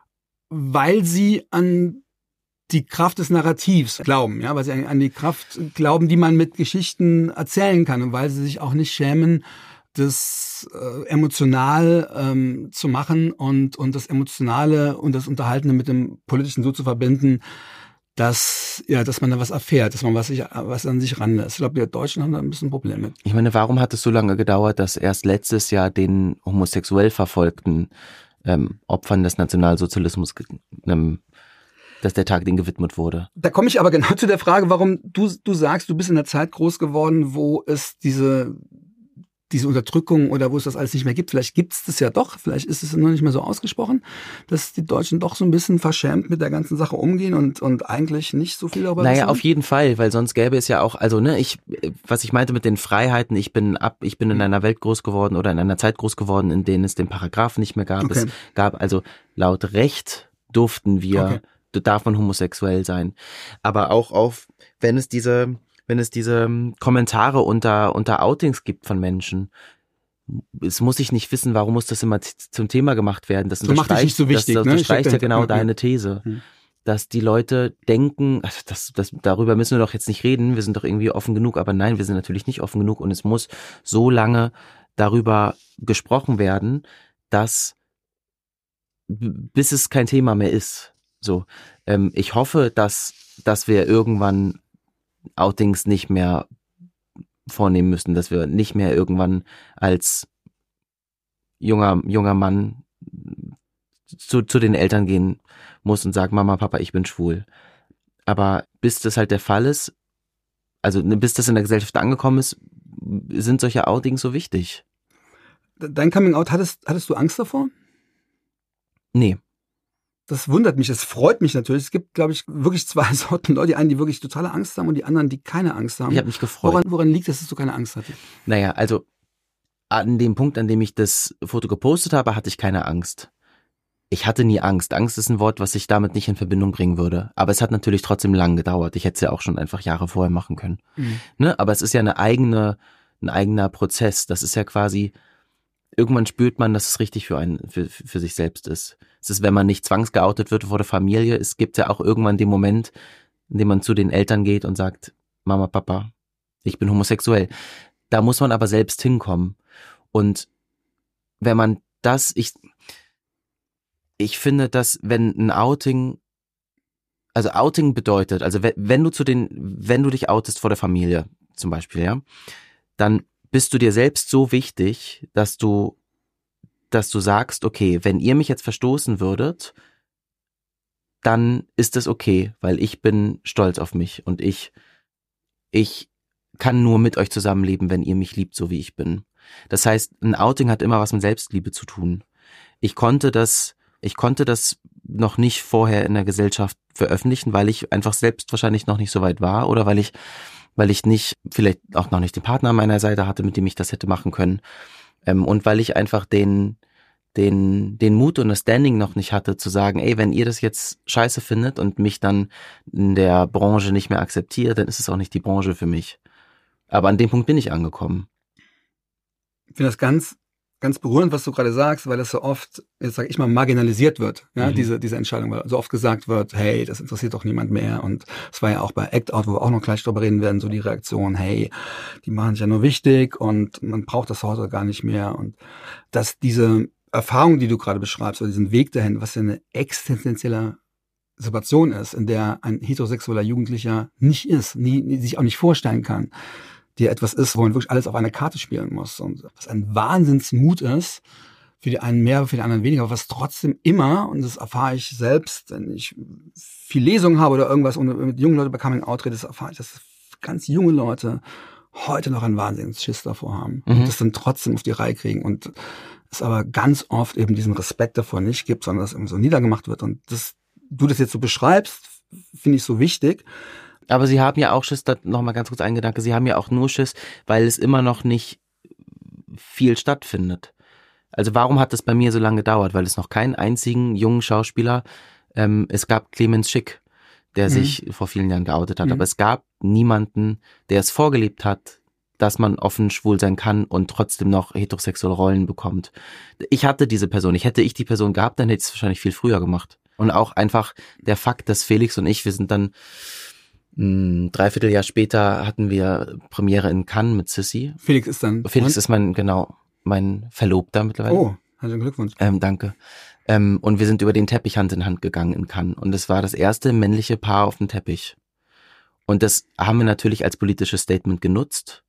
Weil sie an die Kraft des Narrativs glauben, ja, weil sie an die Kraft glauben, die man mit Geschichten erzählen kann und weil sie sich auch nicht schämen, das äh, emotional ähm, zu machen und und das Emotionale und das Unterhaltende mit dem Politischen so zu verbinden, dass ja, dass man da was erfährt, dass man was sich was an sich ranlässt. Ich glaube, wir Deutschen haben da ein bisschen ein Problem mit. Ich meine, warum hat es so lange gedauert, dass erst letztes Jahr den homosexuell verfolgten ähm, Opfern des Nationalsozialismus ähm, dass der Tag denen gewidmet wurde? Da komme ich aber genau zu der Frage, warum du du sagst, du bist in einer Zeit groß geworden, wo es diese diese Unterdrückung oder wo es das alles nicht mehr gibt. Vielleicht gibt es das ja doch, vielleicht ist es noch nicht mehr so ausgesprochen, dass die Deutschen doch so ein bisschen verschämt mit der ganzen Sache umgehen und und eigentlich nicht so viel darüber Naja, wissen. auf jeden Fall, weil sonst gäbe es ja auch, also ne, ich, was ich meinte mit den Freiheiten, ich bin ab, ich bin in einer Welt groß geworden oder in einer Zeit groß geworden, in denen es den Paragraphen nicht mehr gab. Okay. Es gab, also laut Recht durften wir, okay. darf man homosexuell sein. Aber auch auf, wenn es diese wenn es diese Kommentare unter unter Outings gibt von Menschen, es muss ich nicht wissen, warum muss das immer t- zum Thema gemacht werden. Das unterstreicht nicht so wichtig, das, das ne? unterstreicht ja genau ja, deine ja. These, hm. dass die Leute denken, also das, das, darüber müssen wir doch jetzt nicht reden, wir sind doch irgendwie offen genug, aber nein, wir sind natürlich nicht offen genug und es muss so lange darüber gesprochen werden, dass bis es kein Thema mehr ist. So, ähm, ich hoffe, dass dass wir irgendwann Outings nicht mehr vornehmen müssen, dass wir nicht mehr irgendwann als junger junger Mann zu zu den Eltern gehen muss und sagen, Mama, Papa, ich bin schwul. Aber bis das halt der Fall ist, also bis das in der Gesellschaft angekommen ist, sind solche Outings so wichtig. Dein Coming Out, hattest hattest du Angst davor? Nee. Das wundert mich, es freut mich natürlich. Es gibt, glaube ich, wirklich zwei Sorten Leute. Die einen, die wirklich totale Angst haben und die anderen, die keine Angst haben. Ich habe mich gefreut. Woran, woran liegt es, dass du keine Angst hattest? Naja, also an dem Punkt, an dem ich das Foto gepostet habe, hatte ich keine Angst. Ich hatte nie Angst. Angst ist ein Wort, was ich damit nicht in Verbindung bringen würde. Aber es hat natürlich trotzdem lang gedauert. Ich hätte es ja auch schon einfach Jahre vorher machen können. Mhm. Ne? Aber es ist ja eine eigene, ein eigener Prozess. Das ist ja quasi, irgendwann spürt man, dass es richtig für einen, für, für sich selbst ist. Es ist, wenn man nicht zwangsgeoutet wird vor der Familie, es gibt ja auch irgendwann den Moment, in dem man zu den Eltern geht und sagt, Mama, Papa, ich bin homosexuell. Da muss man aber selbst hinkommen. Und wenn man das, ich, ich finde, dass wenn ein Outing, also Outing bedeutet, also wenn, wenn du zu den, wenn du dich outest vor der Familie, zum Beispiel, ja, dann bist du dir selbst so wichtig, dass du, dass du sagst, okay, wenn ihr mich jetzt verstoßen würdet, dann ist es okay, weil ich bin stolz auf mich und ich, ich kann nur mit euch zusammenleben, wenn ihr mich liebt, so wie ich bin. Das heißt, ein Outing hat immer was mit Selbstliebe zu tun. Ich konnte das, ich konnte das noch nicht vorher in der Gesellschaft veröffentlichen, weil ich einfach selbst wahrscheinlich noch nicht so weit war oder weil ich, weil ich nicht, vielleicht auch noch nicht den Partner an meiner Seite hatte, mit dem ich das hätte machen können. Ähm, und weil ich einfach den, den, den Mut und das Standing noch nicht hatte, zu sagen, ey, wenn ihr das jetzt scheiße findet und mich dann in der Branche nicht mehr akzeptiert, dann ist es auch nicht die Branche für mich. Aber an dem Punkt bin ich angekommen. Ich finde das ganz, ganz berührend, was du gerade sagst, weil das so oft, jetzt sage ich mal, marginalisiert wird, ja, mhm. diese, diese Entscheidung, weil so oft gesagt wird, hey, das interessiert doch niemand mehr. Und es war ja auch bei Act Out, wo wir auch noch gleich drüber reden werden, so die Reaktion, hey, die machen sich ja nur wichtig und man braucht das heute gar nicht mehr. Und dass diese Erfahrung, die du gerade beschreibst, oder diesen Weg dahin, was ja eine existenzielle Situation ist, in der ein heterosexueller Jugendlicher nicht ist, nie, nie sich auch nicht vorstellen kann, die etwas ist, wo man wirklich alles auf eine Karte spielen muss und was ein Wahnsinnsmut ist, für die einen mehr, für die anderen weniger, aber was trotzdem immer, und das erfahre ich selbst, wenn ich viel Lesungen habe oder irgendwas und mit jungen Leuten bei Coming Out rede, das erfahre ich, dass ganz junge Leute heute noch einen Wahnsinnsschiss davor haben mhm. und das dann trotzdem auf die Reihe kriegen und es aber ganz oft eben diesen Respekt davor nicht gibt, sondern dass irgendwie so niedergemacht wird und das, du das jetzt so beschreibst, finde ich so wichtig. Aber sie haben ja auch Schiss, da noch mal ganz kurz ein Gedanke, sie haben ja auch nur Schiss, weil es immer noch nicht viel stattfindet. Also warum hat das bei mir so lange gedauert? Weil es noch keinen einzigen jungen Schauspieler, ähm, es gab Clemens Schick, der mhm. sich vor vielen Jahren geoutet hat, mhm. aber es gab niemanden, der es vorgelebt hat, dass man offen schwul sein kann und trotzdem noch heterosexuelle Rollen bekommt. Ich hatte diese Person, ich hätte ich die Person gehabt, dann hätte ich es wahrscheinlich viel früher gemacht. Und auch einfach der Fakt, dass Felix und ich, wir sind dann ein Dreivierteljahr später hatten wir Premiere in Cannes mit Sissy. Felix ist dann... Felix ist mein, genau, mein Verlobter mittlerweile. Oh, herzlichen Glückwunsch. Ähm, danke. Ähm, und wir sind über den Teppich Hand in Hand gegangen in Cannes. Und es war das erste männliche Paar auf dem Teppich. Und das haben wir natürlich als politisches Statement genutzt.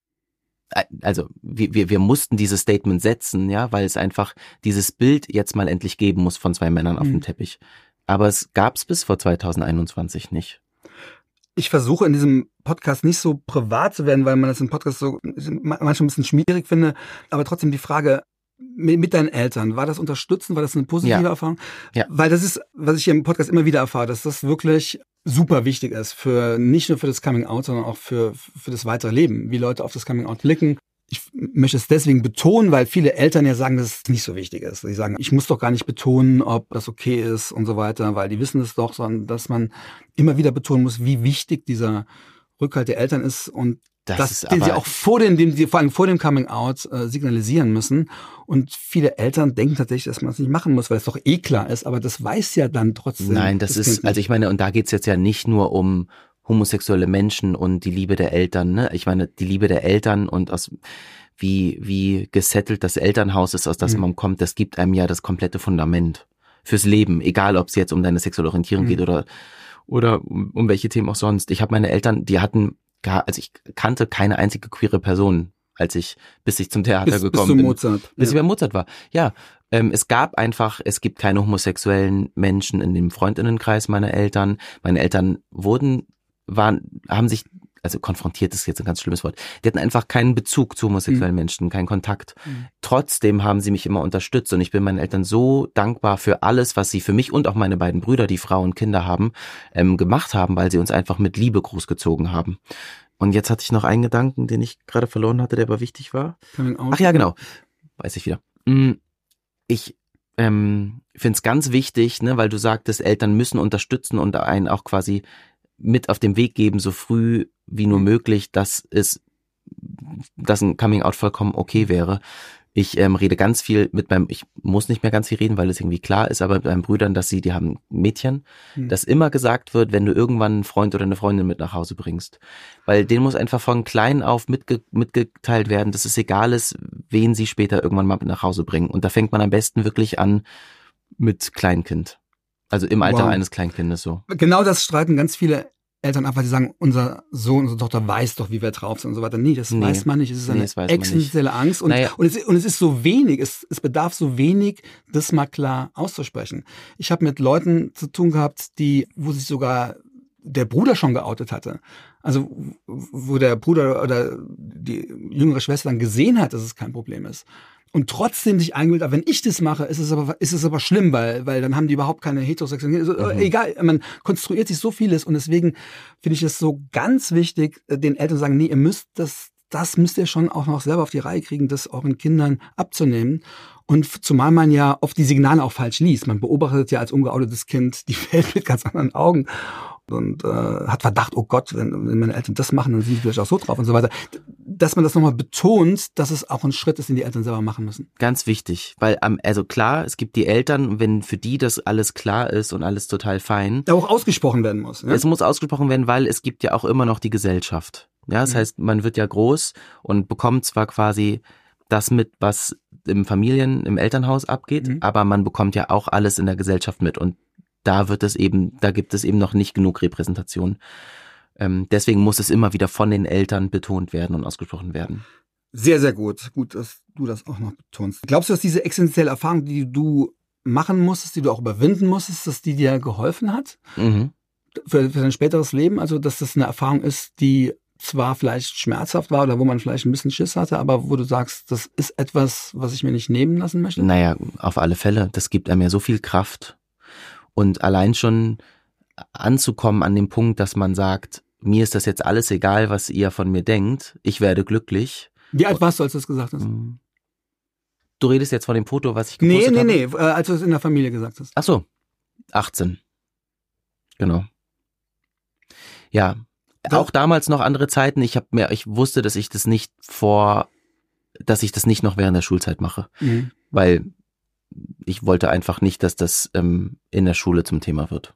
Also wir, wir, wir mussten dieses Statement setzen, ja, weil es einfach dieses Bild jetzt mal endlich geben muss von zwei Männern auf mhm. dem Teppich. Aber es gab es bis vor zwanzig einundzwanzig nicht. Ich versuche in diesem Podcast nicht so privat zu werden, weil man das im Podcast so manchmal ein bisschen schwierig finde. Aber trotzdem die Frage, mit, mit deinen Eltern, war das unterstützend? War das eine positive ja. Erfahrung? Ja. Weil das ist, was ich hier im Podcast immer wieder erfahre, dass das wirklich super wichtig ist. Für, nicht nur für das Coming Out, sondern auch für, für das weitere Leben. Wie Leute auf das Coming Out blicken. Ich möchte es deswegen betonen, weil viele Eltern ja sagen, dass es nicht so wichtig ist. Die sagen, ich muss doch gar nicht betonen, ob das okay ist und so weiter, weil die wissen es doch, sondern dass man immer wieder betonen muss, wie wichtig dieser Rückhalt der Eltern ist und das das, ist den aber sie auch vor dem, den sie vor allem vor dem Coming Out äh, signalisieren müssen. Und viele Eltern denken tatsächlich, dass man es nicht machen muss, weil es doch eh klar ist, aber das weiß ja dann trotzdem. Nein, das, das ist, also ich meine, und da geht's jetzt ja nicht nur um homosexuelle Menschen und die Liebe der Eltern, ne? Ich meine, die Liebe der Eltern und aus wie wie gesettelt das Elternhaus ist, aus das mhm. man kommt, das gibt einem ja das komplette Fundament fürs Leben, egal ob es jetzt um deine sexuelle Orientierung mhm. geht oder oder um, um welche Themen auch sonst. Ich habe meine Eltern, die hatten gar, also ich kannte keine einzige queere Person, als ich bis ich zum Theater bis, gekommen bis zu bin. Mozart. Bis ja. ich bei Mozart war. Ja, ähm, es gab einfach, es gibt keine homosexuellen Menschen in dem Freundinnenkreis meiner Eltern. Meine Eltern wurden waren, haben sich, also konfrontiert ist jetzt ein ganz schlimmes Wort, die hatten einfach keinen Bezug zu homosexuellen mhm. Menschen, keinen Kontakt. Mhm. Trotzdem haben sie mich immer unterstützt und ich bin meinen Eltern so dankbar für alles, was sie für mich und auch meine beiden Brüder, die Frau und Kinder haben, ähm, gemacht haben, weil sie uns einfach mit Liebe großgezogen haben. Und jetzt hatte ich noch einen Gedanken, den ich gerade verloren hatte, der aber wichtig war. Ach ja, genau. Weiß ich wieder. Ich ähm, finde es ganz wichtig, ne, weil du sagtest, Eltern müssen unterstützen und einen auch quasi mit auf den Weg geben, so früh wie nur möglich, dass es, dass ein Coming-out vollkommen okay wäre. Ich ähm, rede ganz viel mit meinem, ich muss nicht mehr ganz viel reden, weil es irgendwie klar ist, aber mit meinen Brüdern, dass sie, die haben Mädchen, hm. dass immer gesagt wird, wenn du irgendwann einen Freund oder eine Freundin mit nach Hause bringst. Weil denen muss einfach von klein auf mitge- mitgeteilt werden, dass es egal ist, wen sie später irgendwann mal mit nach Hause bringen. Und da fängt man am besten wirklich an mit Kleinkind. Also im Alter wow. eines Kleinkindes so. Genau das streiten ganz viele Eltern ab, weil die sagen, unser Sohn, unsere Tochter weiß doch, wie wir drauf sind und so weiter. Nee, das nee. weiß man nicht. Es ist eine nee, existenzielle Angst. Und, naja. und, es, und es ist so wenig, es, es bedarf so wenig, das mal klar auszusprechen. Ich habe mit Leuten zu tun gehabt, die, wo sich sogar der Bruder schon geoutet hatte. Also wo der Bruder oder die jüngere Schwester dann gesehen hat, dass es kein Problem ist. Und trotzdem sich eingebildet, wenn ich das mache, ist es aber, ist es aber schlimm, weil, weil dann haben die überhaupt keine Heterosexualität. Also, mhm. Egal, man konstruiert sich so vieles und deswegen finde ich es so ganz wichtig, den Eltern zu sagen, nee, ihr müsst das, das müsst ihr schon auch noch selber auf die Reihe kriegen, das euren Kindern abzunehmen. Und zumal man ja oft die Signale auch falsch liest. Man beobachtet ja als ungeoutetes Kind die Welt mit ganz anderen Augen. Und äh, hat Verdacht, oh Gott, wenn, wenn meine Eltern das machen, dann sind die vielleicht auch so drauf und so weiter. Dass man das nochmal betont, dass es auch ein Schritt ist, den die Eltern selber machen müssen. Ganz wichtig, weil also klar, es gibt die Eltern, wenn für die das alles klar ist und alles total fein. Da auch ausgesprochen werden muss. Ja? Es muss ausgesprochen werden, weil es gibt ja auch immer noch die Gesellschaft. Ja, das mhm. heißt, man wird ja groß und bekommt zwar quasi das mit, was im Familien-, im Elternhaus abgeht, mhm. aber man bekommt ja auch alles in der Gesellschaft mit und da wird es eben, da gibt es eben noch nicht genug Repräsentation. Ähm, deswegen muss es immer wieder von den Eltern betont werden und ausgesprochen werden. Sehr, sehr gut. Gut, dass du das auch noch betonst. Glaubst du, dass diese existenzielle Erfahrung, die du machen musstest, die du auch überwinden musstest, dass die dir geholfen hat? Mhm. Für, für dein späteres Leben? Also, dass das eine Erfahrung ist, die zwar vielleicht schmerzhaft war oder wo man vielleicht ein bisschen Schiss hatte, aber wo du sagst, das ist etwas, was ich mir nicht nehmen lassen möchte? Naja, auf alle Fälle. Das gibt einem ja so viel Kraft. Und allein schon anzukommen an dem Punkt, dass man sagt, mir ist das jetzt alles egal, was ihr von mir denkt, ich werde glücklich. Wie alt warst du, als du das gesagt hast? Du redest jetzt von dem Foto, was ich gepostet nee, habe? Nee, nee, nee, als du es in der Familie gesagt hast. Ach so, achtzehn. Genau. Ja, da auch damals noch andere Zeiten. Ich habe mir, ich wusste, dass ich das nicht vor, dass ich das nicht noch während der Schulzeit mache, mhm. weil ich wollte einfach nicht, dass das ähm, in der Schule zum Thema wird.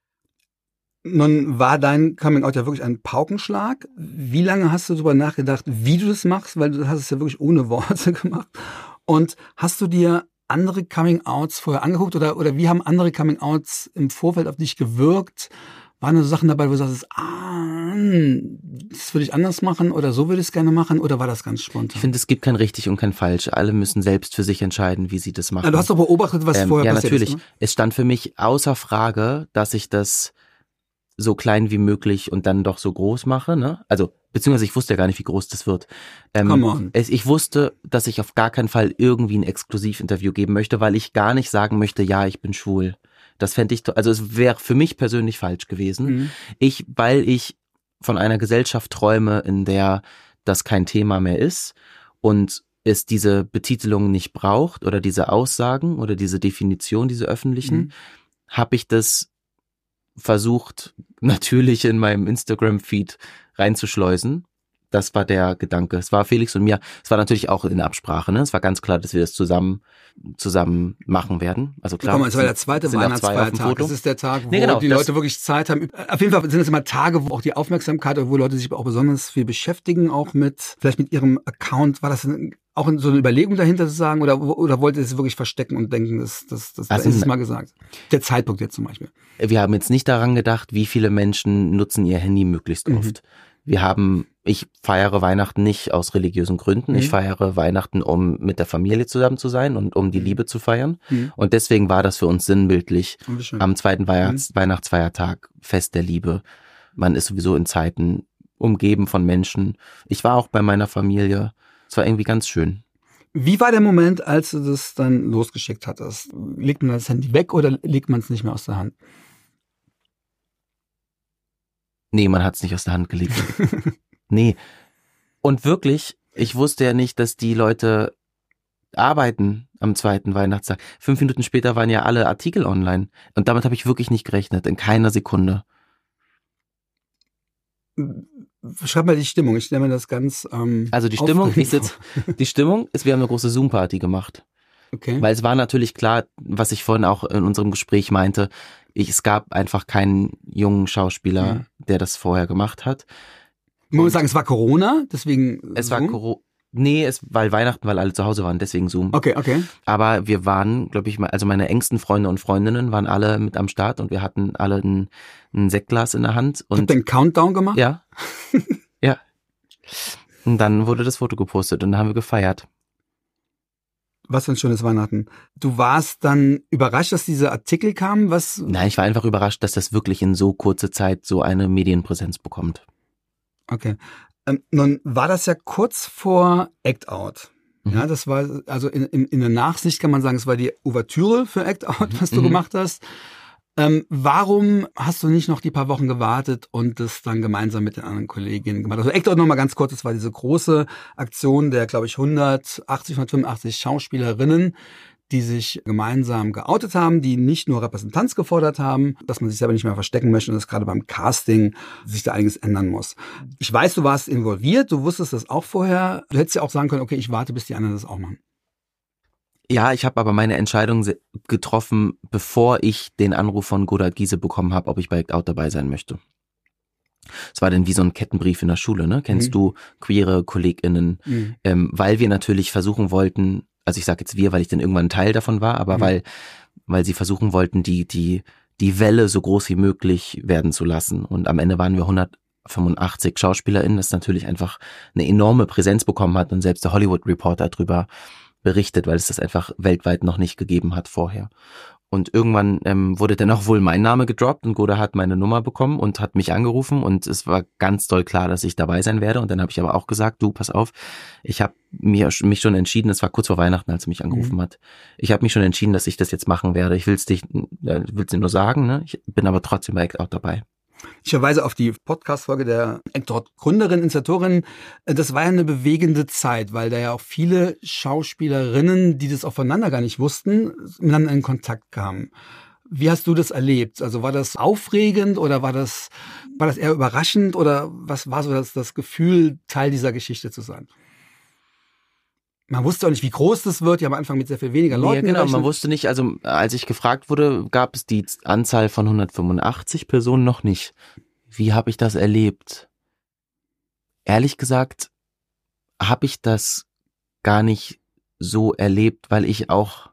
Nun war dein Coming-out ja wirklich ein Paukenschlag. Wie lange hast du darüber nachgedacht, wie du das machst? Weil du hast es ja wirklich ohne Worte gemacht. Und hast du dir andere Coming-outs vorher angeguckt oder, oder wie haben andere Coming-outs im Vorfeld auf dich gewirkt? Waren da so Sachen dabei, wo du sagst, ah, das würde ich anders machen oder so würde ich es gerne machen oder war das ganz spontan? Ich finde, es gibt kein richtig und kein falsch. Alle müssen selbst für sich entscheiden, wie sie das machen. Ja, du hast doch beobachtet, was ähm, vorher ja, passiert natürlich. ist. Ja, natürlich. Es stand für mich außer Frage, dass ich das so klein wie möglich und dann doch so groß mache, ne? Also, beziehungsweise ich wusste ja gar nicht, wie groß das wird. Ähm, Come on. Es, ich wusste, dass ich auf gar keinen Fall irgendwie ein Exklusivinterview geben möchte, weil ich gar nicht sagen möchte, ja, ich bin schwul. Das fände ich, also es wäre für mich persönlich falsch gewesen. Mhm. Ich, weil ich von einer Gesellschaft träume, in der das kein Thema mehr ist und es diese Betitelung nicht braucht oder diese Aussagen oder diese Definition, diese öffentlichen, Mhm. habe ich das versucht, natürlich in meinem Instagram-Feed reinzuschleusen. Das war der Gedanke. Es war Felix und mir, es war natürlich auch in Absprache, ne? Es war ganz klar, dass wir das zusammen zusammen machen werden. Also klar. Komm, es war der zweite Weihnachtsfeiertag. Das ist der Tag, wo nee, genau, die Leute wirklich Zeit haben. Auf jeden Fall sind es immer Tage, wo auch die Aufmerksamkeit, wo Leute sich auch besonders viel beschäftigen, auch mit, vielleicht mit ihrem Account. War das auch so eine Überlegung dahinter zu sagen, oder, oder wollt ihr es wirklich verstecken und denken, das, das, das, das ist es mal gesagt? Der Zeitpunkt jetzt zum Beispiel. Wir haben jetzt nicht daran gedacht, wie viele Menschen nutzen ihr Handy möglichst Mhm. oft. Wir haben, ich feiere Weihnachten nicht aus religiösen Gründen. Mhm. Ich feiere Weihnachten, um mit der Familie zusammen zu sein und um die Mhm. Liebe zu feiern. Mhm. Und deswegen war das für uns sinnbildlich Oh, wie schön. am zweiten Weihnachts- Mhm. Weihnachtsfeiertag, Fest der Liebe. Man ist sowieso in Zeiten umgeben von Menschen. Ich war auch bei meiner Familie. Es war irgendwie ganz schön. Wie war der Moment, als du das dann losgeschickt hattest? Legt man das Handy weg oder legt man es nicht mehr aus der Hand? Nee, man hat's nicht aus der Hand gelegt. Nee. Und wirklich, ich wusste ja nicht, dass die Leute arbeiten am zweiten Weihnachtstag. Fünf Minuten später waren ja alle Artikel online. Und damit habe ich wirklich nicht gerechnet, in keiner Sekunde. Schreib mal die Stimmung, ich stelle mir das ganz ähm, Also die Stimmung, aufregend ich sitz, die Stimmung ist, wir haben eine große Zoom-Party gemacht. Okay. Weil es war natürlich klar, was ich vorhin auch in unserem Gespräch meinte, ich, es gab einfach keinen jungen Schauspieler, Mhm. der das vorher gemacht hat. Man muss sagen, es war Corona, deswegen Es Zoom? war Corona. Nee, es weil Weihnachten, weil alle zu Hause waren, deswegen Zoom. Okay, okay. Aber wir waren, glaube ich, mal, also meine engsten Freunde und Freundinnen waren alle mit am Start und wir hatten alle ein, ein Sektglas in der Hand. Und Und den Countdown gemacht? ja, ja. Und dann wurde das Foto gepostet und dann haben wir gefeiert. Was für ein schönes Weihnachten. Du warst dann überrascht, dass diese Artikel kamen? Was? Nein, ich war einfach überrascht, dass das wirklich in so kurzer Zeit so eine Medienpräsenz bekommt. Okay. Ähm, nun war das ja kurz vor Act Out. Mhm. Ja, das war, also in, in, in der Nachsicht kann man sagen, es war die Ouvertüre für Act Out, was du Mhm. gemacht hast. Ähm, warum hast du nicht noch die paar Wochen gewartet und das dann gemeinsam mit den anderen Kolleginnen gemacht? Also Act Out nochmal ganz kurz, das war diese große Aktion der, glaube ich, hundertachtzig, hundertfünfundachtzig Schauspielerinnen, die sich gemeinsam geoutet haben, die nicht nur Repräsentanz gefordert haben, dass man sich selber nicht mehr verstecken möchte und dass gerade beim Casting sich da einiges ändern muss. Ich weiß, du warst involviert, du wusstest das auch vorher. Du hättest ja auch sagen können, okay, ich warte, bis die anderen das auch machen. Ja, ich habe aber meine Entscheidung se- getroffen, bevor ich den Anruf von Godard Giese bekommen habe, ob ich bei Act Out dabei sein möchte. Es war dann wie so ein Kettenbrief in der Schule, ne? Kennst Mhm. du queere KollegInnen? Mhm. Ähm, weil wir natürlich versuchen wollten, also ich sage jetzt wir, weil ich dann irgendwann ein Teil davon war, aber Mhm. weil weil sie versuchen wollten, die die die Welle so groß wie möglich werden zu lassen. Und am Ende waren wir hundertfünfundachtzig SchauspielerInnen, das natürlich einfach eine enorme Präsenz bekommen hat und selbst der Hollywood Reporter darüber berichtet, weil es das einfach weltweit noch nicht gegeben hat vorher. Und irgendwann ähm, wurde dann auch wohl mein Name gedroppt und Godard hat meine Nummer bekommen und hat mich angerufen und es war ganz doll klar, dass ich dabei sein werde. Und dann habe ich aber auch gesagt, du, pass auf, ich habe mir mich schon entschieden, es war kurz vor Weihnachten, als er mich angerufen Mhm. hat. Ich habe mich schon entschieden, dass ich das jetzt machen werde. Ich will es dich, äh, will's dir nur sagen, ne? Ich bin aber trotzdem bei Act Out dabei. Ich verweise auf die Podcast-Folge der Act Out Gründerin, Initiatorin. Das war ja eine bewegende Zeit, weil da ja auch viele Schauspielerinnen, die das auch voneinander gar nicht wussten, miteinander in Kontakt kamen. Wie hast du das erlebt? Also war das aufregend oder war das, war das eher überraschend oder was war so das, das Gefühl, Teil dieser Geschichte zu sein? Man wusste auch nicht, wie groß das wird. Ja, am Anfang mit sehr viel weniger Leuten. Ja, genau, gerechnet. man wusste nicht, also als ich gefragt wurde, gab es die Anzahl von hundertfünfundachtzig Personen noch nicht. Wie habe ich das erlebt? Ehrlich gesagt, habe ich das gar nicht so erlebt, weil ich auch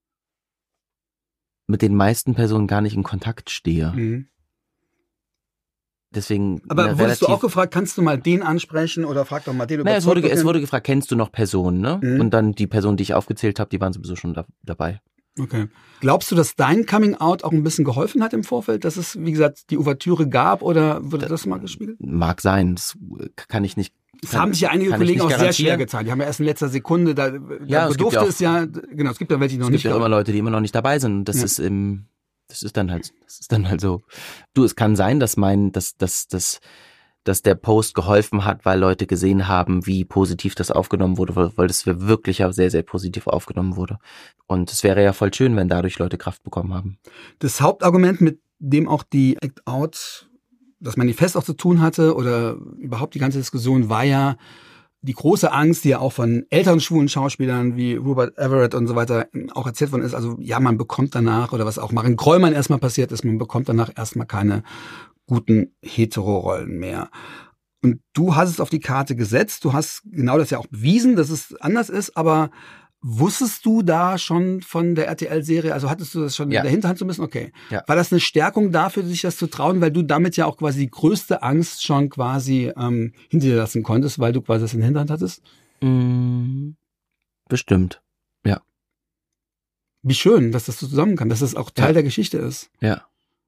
mit den meisten Personen gar nicht in Kontakt stehe. Mhm. Deswegen Aber eine wurdest du relativ- auch gefragt, kannst du mal den ansprechen oder frag doch mal den Naja, es wurde, überzeugt es wird? wurde gefragt, kennst du noch Personen, ne? Mhm. Und dann die Personen, die ich aufgezählt habe, die waren sowieso schon da, dabei. Okay. Glaubst du, dass dein Coming-out auch ein bisschen geholfen hat im Vorfeld, dass es, wie gesagt, die Ouvertüre gab oder wurde das, das mal gespiegelt? Mag sein, das kann ich nicht. Es haben sich ja einige Kollegen auch sehr schwer getan. Die haben ja erst in letzter Sekunde, da, ja, da bedurfte es, ja es ja, genau, es gibt ja welche, die noch es nicht. Es gibt ja immer Leute, die immer noch nicht dabei sind. Das ja. ist im, das ist dann halt, das ist dann halt so. Du, es kann sein, dass mein, dass, dass, dass, dass der Post geholfen hat, weil Leute gesehen haben, wie positiv das aufgenommen wurde, weil das wirklich ja sehr, sehr positiv aufgenommen wurde. Und es wäre ja voll schön, wenn dadurch Leute Kraft bekommen haben. Das Hauptargument, mit dem auch die Act Out, das Manifest auch zu tun hatte oder überhaupt die ganze Diskussion, war ja die große Angst, die ja auch von älteren schwulen Schauspielern wie Rupert Everett und so weiter auch erzählt worden ist. Also ja, man bekommt danach, oder was auch Maren Kräumann erstmal passiert ist, man bekommt danach erstmal keine guten Hetero-Rollen mehr. Und du hast es auf die Karte gesetzt, du hast genau das ja auch bewiesen, dass es anders ist, aber wusstest du da schon von der R T L-Serie, also hattest du das schon ja. in der Hinterhand so ein bisschen? Okay. Ja. War das eine Stärkung dafür, sich das zu trauen, weil du damit ja auch quasi die größte Angst schon quasi ähm, hinter dir lassen konntest, weil du quasi das in der Hinterhand hattest? Mm, bestimmt, ja. Wie schön, dass das so zusammen kann, dass das auch Teil ja. der Geschichte ist. Ja.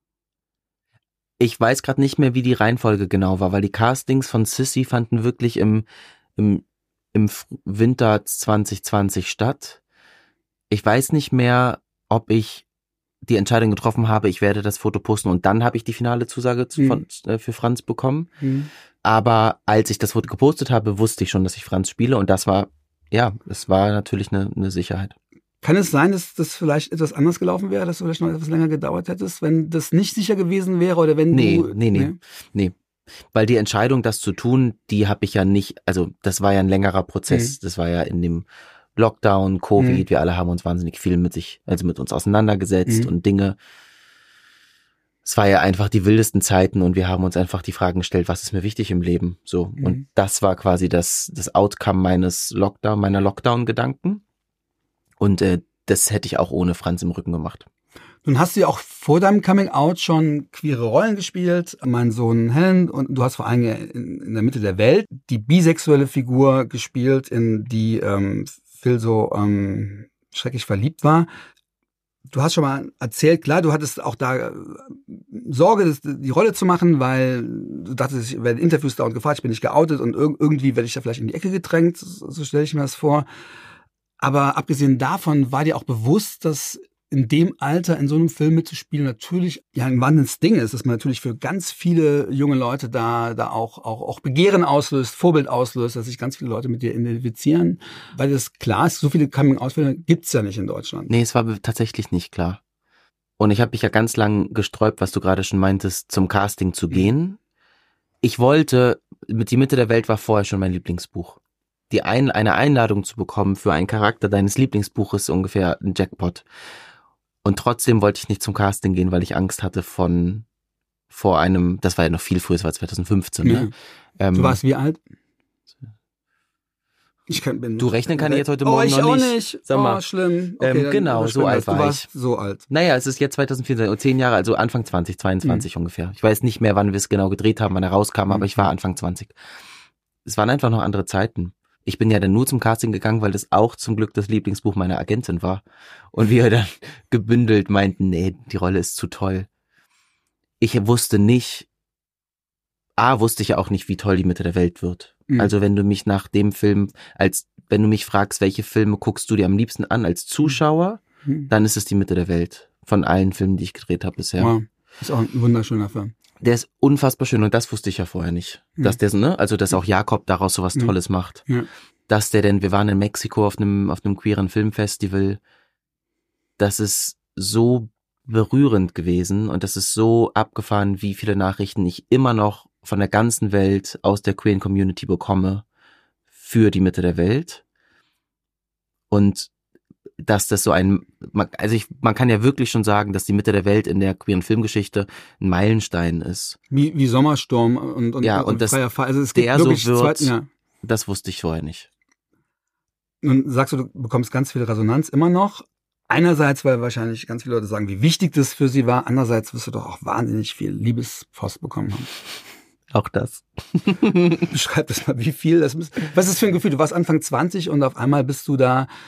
Ich weiß gerade nicht mehr, wie die Reihenfolge genau war, weil die Castings von Sissy fanden wirklich im, im im Winter zwanzig zwanzig statt. Ich weiß nicht mehr, ob ich die Entscheidung getroffen habe, ich werde das Foto posten und dann habe ich die finale Zusage zu, mhm. von, äh, für Franz bekommen. Mhm. Aber als ich das Foto gepostet habe, wusste ich schon, dass ich Franz spiele und das war, ja, es war natürlich eine, eine Sicherheit. Kann es sein, dass das vielleicht etwas anders gelaufen wäre, dass du vielleicht noch etwas länger gedauert hättest, wenn das nicht sicher gewesen wäre oder wenn nee, du... Nee, nee, nee, nee. Weil die Entscheidung, das zu tun, die habe ich ja nicht, also das war ja ein längerer Prozess, mhm. das war ja in dem Lockdown, Covid, mhm. wir alle haben uns wahnsinnig viel mit sich, also mit uns auseinandergesetzt mhm. und Dinge. Es war ja einfach die wildesten Zeiten und wir haben uns einfach die Fragen gestellt, was ist mir wichtig im Leben, so. Mhm. Und das war quasi das, das Outcome meines Lockdown, meiner Lockdown-Gedanken. Und äh, das hätte ich auch ohne Franz im Rücken gemacht. Nun hast du ja auch vor deinem Coming-out schon queere Rollen gespielt. Mein Sohn Helen, und du hast vor allem in, in der Mitte der Welt die bisexuelle Figur gespielt, in die ähm, Phil so ähm, schrecklich verliebt war. Du hast schon mal erzählt, klar, du hattest auch da äh, Sorge, das, die Rolle zu machen, weil du dachtest, ich werde Interviews da und gefragt, ich bin nicht geoutet und irg- irgendwie werde ich da vielleicht in die Ecke gedrängt, so, so stelle ich mir das vor. Aber abgesehen davon war dir auch bewusst, dass in dem Alter in so einem Film mitzuspielen natürlich ja ein wahnsinniges Ding ist, dass man natürlich für ganz viele junge Leute da da auch auch auch Begehren auslöst, Vorbild auslöst, dass sich ganz viele Leute mit dir identifizieren, weil das klar ist, so viele Coming-out-Filme gibt's ja nicht in Deutschland. Nee, es war tatsächlich nicht klar. Und ich habe mich ja ganz lang gesträubt, was du gerade schon meintest, zum Casting zu gehen. Ich wollte, mit Die Mitte der Welt war vorher schon mein Lieblingsbuch. Die ein, eine Einladung zu bekommen für einen Charakter deines Lieblingsbuches ist ungefähr ein Jackpot. Und trotzdem wollte ich nicht zum Casting gehen, weil ich Angst hatte von vor einem, das war ja noch viel früher, das war zwanzig fünfzehn. Ja. Ne? Ähm, du warst wie alt? Ich kann, bin du rechnen kann ich jetzt heute Morgen oh, ich noch auch nicht. nicht. Sag mal. Oh, schlimm. Okay, ähm, genau, so alt war du ich. Warst so alt. Naja, es ist jetzt zwanzig vierzehn, zehn Jahre, also Anfang zwanzig, zweiundzwanzig mhm. ungefähr. Ich weiß nicht mehr, wann wir es genau gedreht haben, wann er rauskam, mhm. aber ich war Anfang zwanzig. Es waren einfach noch andere Zeiten. Ich bin ja dann nur zum Casting gegangen, weil das auch zum Glück das Lieblingsbuch meiner Agentin war. Und wir dann gebündelt meinten, nee, die Rolle ist zu toll. Ich wusste nicht, A, wusste ich ja auch nicht, wie toll Die Mitte der Welt wird. Mhm. Also wenn du mich nach dem Film, als wenn du mich fragst, welche Filme guckst du dir am liebsten an als Zuschauer, mhm. dann ist es Die Mitte der Welt. Von allen Filmen, die ich gedreht habe bisher. Wow, ist auch ein wunderschöner Film. Der ist unfassbar schön und das wusste ich ja vorher nicht. Ja. Dass der, ne, also dass auch Jakob daraus so was ja. Tolles macht. Ja. Dass der denn, wir waren in Mexiko auf einem, auf einem queeren Filmfestival. Das ist so berührend gewesen und das ist so abgefahren, wie viele Nachrichten ich immer noch von der ganzen Welt aus der queeren Community bekomme für Die Mitte der Welt. Und dass das so ein, also ich, man kann ja wirklich schon sagen, dass Die Mitte der Welt in der queeren Filmgeschichte ein Meilenstein ist. Wie, wie Sommersturm und, und, ja, und, und das, Freier Fall. Also es gibt der wirklich so wird, zwei, ja. Das wusste ich vorher nicht. Nun sagst du, du bekommst ganz viel Resonanz immer noch. Einerseits, weil wahrscheinlich ganz viele Leute sagen, wie wichtig das für sie war. Andererseits wirst du doch auch wahnsinnig viel Liebespost bekommen haben. Auch das. Beschreib das mal, wie viel das ist. Was ist das für ein Gefühl? Du warst Anfang zwanzig und auf einmal bist du da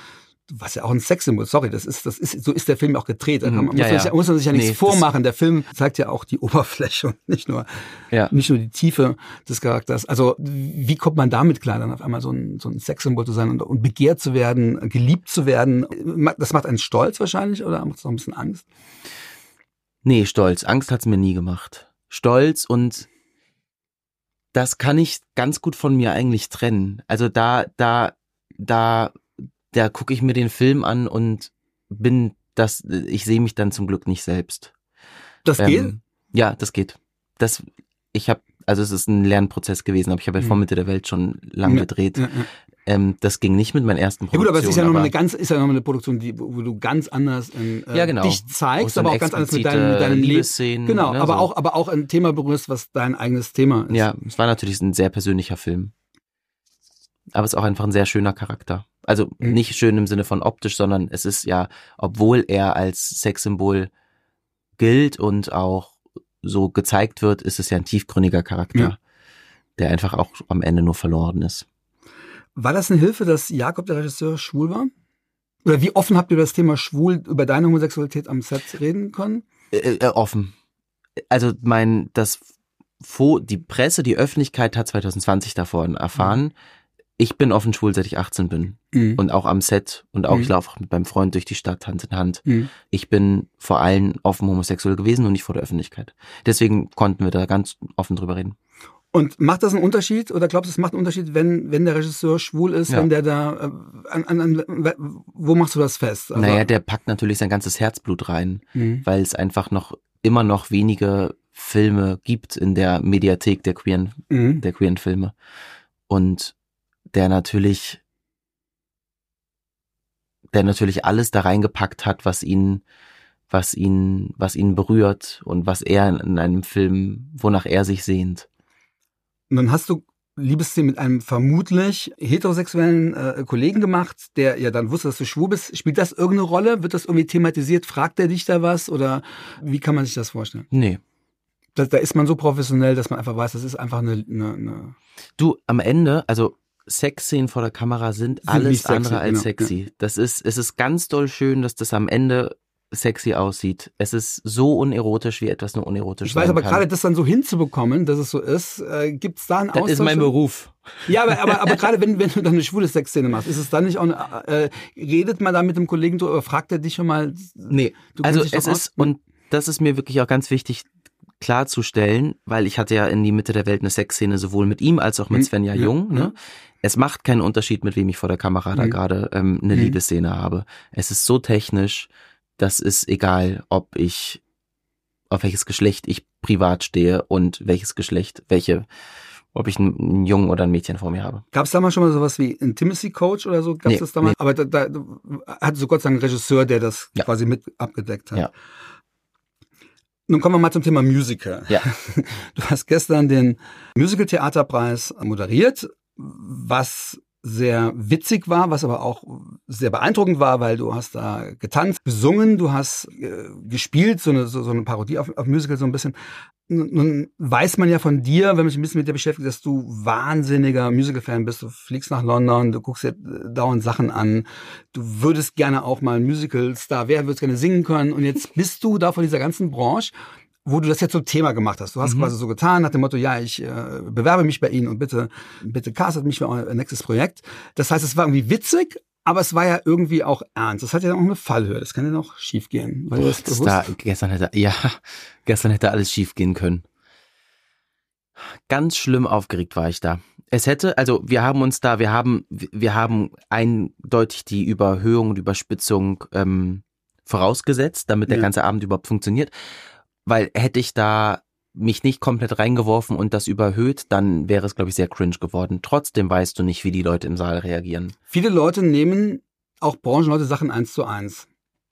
was ja auch ein Sexsymbol, sorry, das ist, das ist, so ist der Film auch gedreht. Da kann man, ja, muss, man ja. sich, muss man sich ja nichts Nee, vormachen. Der Film zeigt ja auch die Oberfläche und nicht nur, ja. nicht nur die Tiefe des Charakters. Also, wie kommt man damit klar, dann auf einmal so ein, so ein Sexsymbol zu sein und, und begehrt zu werden, geliebt zu werden? Das macht einen stolz wahrscheinlich oder macht es noch ein bisschen Angst? Nee, Stolz. Angst hat's mir nie gemacht. Stolz, und das kann ich ganz gut von mir eigentlich trennen. Also da, da, da, da gucke ich mir den Film an und bin das, ich sehe mich dann zum Glück nicht selbst. Das ähm, geht? Ja, das geht. Das, ich habe, also es ist ein Lernprozess gewesen, aber ich habe ja vor Mitte der Welt schon lang Ja, gedreht. ja, ja. Ähm, das ging nicht mit meinen ersten Ja Produktionen. gut, aber es ist ja nochmal eine ganz, ist ja nochmal eine Produktion, die, wo, wo du ganz anders in, äh, Ja, genau. dich zeigst, Wo es aber dann auch ganz anders mit explizite deinem, mit deinem Leben. Liebesszenen, Genau, ne, aber so. auch, aber auch ein Thema berührst, was dein eigenes Thema ist. Ja, es war natürlich ein sehr persönlicher Film. Aber es ist auch einfach ein sehr schöner Charakter. Also Mhm. nicht schön im Sinne von optisch, sondern es ist ja, obwohl er als Sexsymbol gilt und auch so gezeigt wird, ist es ja ein tiefgründiger Charakter, Ja. der einfach auch am Ende nur verloren ist. War das eine Hilfe, dass Jakob, der Regisseur, schwul war? Oder wie offen habt ihr über das Thema schwul, über deine Homosexualität am Set reden können? Äh, äh, offen. Also mein, das Fo- die Presse, die Öffentlichkeit hat zwanzig zwanzig davon erfahren. Mhm. Ich bin offen schwul, seit ich achtzehn bin. Mhm. Und auch am Set und auch, Mhm. ich laufe auch mit meinem Freund durch die Stadt Hand in Hand. Mhm. Ich bin vor allem offen homosexuell gewesen und nicht vor der Öffentlichkeit. Deswegen konnten wir da ganz offen drüber reden. Und macht das einen Unterschied oder glaubst du, es macht einen Unterschied, wenn wenn der Regisseur schwul ist, Ja. wenn der da, äh, an, an, an, wo machst du das fest? Also, Naja, der packt natürlich sein ganzes Herzblut rein, Mhm. weil es einfach noch immer noch wenige Filme gibt in der Mediathek der queeren, Mhm. der queeren Filme. Und der natürlich, der natürlich alles da reingepackt hat, was ihn, was ihn, was ihn berührt und was er in einem Film, wonach er sich sehnt. Und dann hast du Liebesszenen mit einem vermutlich heterosexuellen äh, Kollegen gemacht, der ja dann wusste, dass du schwul bist. Spielt das irgendeine Rolle? Wird das irgendwie thematisiert? Fragt er dich da was? Oder wie kann man sich das vorstellen? Nee. Da, da ist man so professionell, dass man einfach weiß, das ist einfach eine... eine, eine Du, am Ende, also Sexszenen vor der Kamera sind, Sind alles nicht sexy, andere als genau, sexy. Das ist, es ist ganz doll schön, dass das am Ende sexy aussieht. Es ist so unerotisch, wie etwas nur unerotisch Ich sein weiß aber kann. gerade, das dann so hinzubekommen, dass es so ist, äh, gibt es da einen Das Austausch? ist mein Beruf. Ja, aber, aber, aber gerade wenn, wenn du dann eine schwule Sexszene machst, ist es dann nicht auch eine, äh, redet man da mit dem Kollegen drüber, oder fragt er dich schon mal? Nee, Du kennst also dich doch es aus? ist, und das ist mir wirklich auch ganz wichtig klarzustellen, weil ich hatte ja in die Mitte der Welt eine Sexszene sowohl mit ihm als auch mit Hm, Svenja ja, Jung. Ne? ja. Es macht keinen Unterschied, mit wem ich vor der Kamera da Hm. gerade ähm, eine Hm. Liebesszene habe. Es ist so technisch, das ist egal, ob ich, auf welches Geschlecht ich privat stehe und welches Geschlecht, welche, ob ich einen, einen Jungen oder ein Mädchen vor mir habe. Gab es damals schon mal sowas wie Intimacy Coach oder so? Gab es Nee, das damals? nee. Aber da, da hatte so Gott sei Dank einen Regisseur, der das Ja. quasi mit abgedeckt hat. Ja. Nun kommen wir mal zum Thema Musical. Ja. Du hast gestern den Musical-Theaterpreis moderiert, was sehr witzig war, was aber auch sehr beeindruckend war, weil du hast da getanzt, gesungen, du hast äh, gespielt, so eine, so, so eine Parodie auf, auf Musical so ein bisschen. Nun, nun weiß man ja von dir, wenn man sich ein bisschen mit dir beschäftigt, dass du wahnsinniger Musical-Fan bist. Du fliegst nach London, du guckst dir äh, dauernd Sachen an. Du würdest gerne auch mal ein Musical-Star werden, würdest gerne singen können. Und jetzt bist du da von dieser ganzen Branche, wo du das jetzt so Thema gemacht hast. Du hast Mhm. quasi so getan, nach dem Motto, ja, ich äh, bewerbe mich bei Ihnen und bitte, bitte castet mich für euer nächstes Projekt. Das heißt, es war irgendwie witzig, aber es war ja irgendwie auch ernst. Das hat ja auch eine Fallhöhe. Das kann ja noch schief gehen. War dir das Das bewusst? da, gestern hätte, ja, gestern hätte alles schief gehen können. Ganz schlimm aufgeregt war ich da. Es hätte, also wir haben uns da, wir haben, wir haben eindeutig die Überhöhung und Überspitzung ähm, vorausgesetzt, damit der Ja. ganze Abend überhaupt funktioniert. Weil hätte ich da mich nicht komplett reingeworfen und das überhöht, dann wäre es, glaube ich, sehr cringe geworden. Trotzdem weißt du nicht, wie die Leute im Saal reagieren. Viele Leute nehmen, auch Branchenleute, Sachen eins zu eins.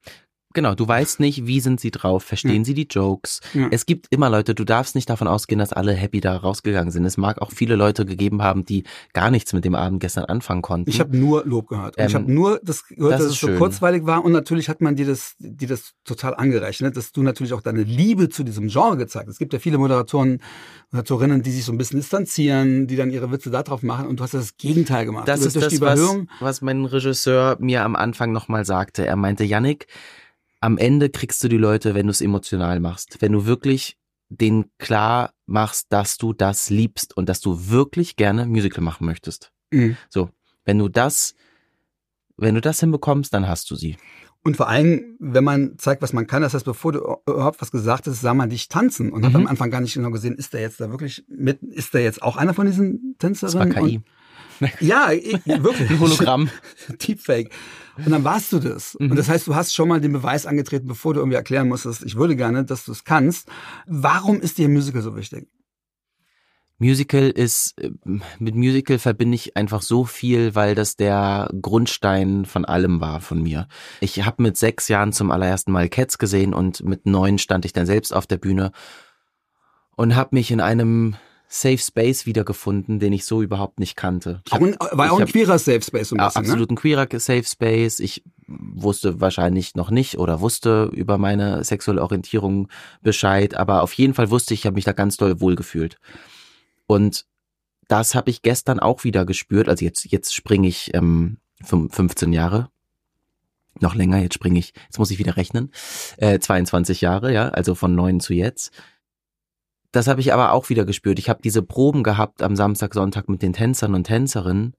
Genau, du weißt nicht, wie sind sie drauf, verstehen ja. sie die Jokes. Ja. Es gibt immer Leute, du darfst nicht davon ausgehen, dass alle happy da rausgegangen sind. Es mag auch viele Leute gegeben haben, die gar nichts mit dem Abend gestern anfangen konnten. Ich habe nur Lob gehört. Und ähm, ich habe nur das gehört, das dass es so schön. kurzweilig war. Und natürlich hat man dir das, dir das total angerechnet, dass du natürlich auch deine Liebe zu diesem Genre gezeigt hast. Es gibt ja viele Moderatoren, Moderatorinnen, die sich so ein bisschen distanzieren, die dann ihre Witze da drauf machen. Und du hast das Gegenteil gemacht. Das ist das, was, was mein Regisseur mir am Anfang nochmal sagte. Er meinte, Yannick, am Ende kriegst du die Leute, wenn du es emotional machst. Wenn du wirklich denen klar machst, dass du das liebst und dass du wirklich gerne Musical machen möchtest. Mhm. So, wenn du das, wenn du das hinbekommst, dann hast du sie. Und vor allem, wenn man zeigt, was man kann, das heißt, bevor du überhaupt was gesagt hast, sah man dich tanzen und mhm. hat am Anfang gar nicht genau gesehen, ist der jetzt da wirklich mit, ist der jetzt auch einer von diesen Tänzerinnen? Das war K I. Und ja, ich, wirklich. Ein Hologramm. Deepfake. Und dann warst du das. Mhm. Und das heißt, du hast schon mal den Beweis angetreten, bevor du irgendwie erklären musstest, ich würde gerne, dass du es kannst. Warum ist dir Musical so wichtig? Musical ist, mit Musical verbinde ich einfach so viel, weil das der Grundstein von allem war von mir. Ich habe mit sechs Jahren zum allerersten Mal Cats gesehen und mit neun stand ich dann selbst auf der Bühne und habe mich in einem Safe Space wiedergefunden, den ich so überhaupt nicht kannte. Hab, ein, war auch ein queerer Safe Space so ein bisschen, absolut ne? ein queerer Safe Space. Ich wusste wahrscheinlich noch nicht oder wusste über meine sexuelle Orientierung Bescheid, aber auf jeden Fall wusste ich, ich habe mich da ganz doll wohlgefühlt. Und das habe ich gestern auch wieder gespürt. Also jetzt jetzt springe ich ähm, fünfzehn Jahre, noch länger. Jetzt springe ich, jetzt muss ich wieder rechnen, äh, zweiundzwanzig Jahre, ja, also von neun zu jetzt. Das habe ich aber auch wieder gespürt. Ich habe diese Proben gehabt am Samstag, Sonntag mit den Tänzern und Tänzerinnen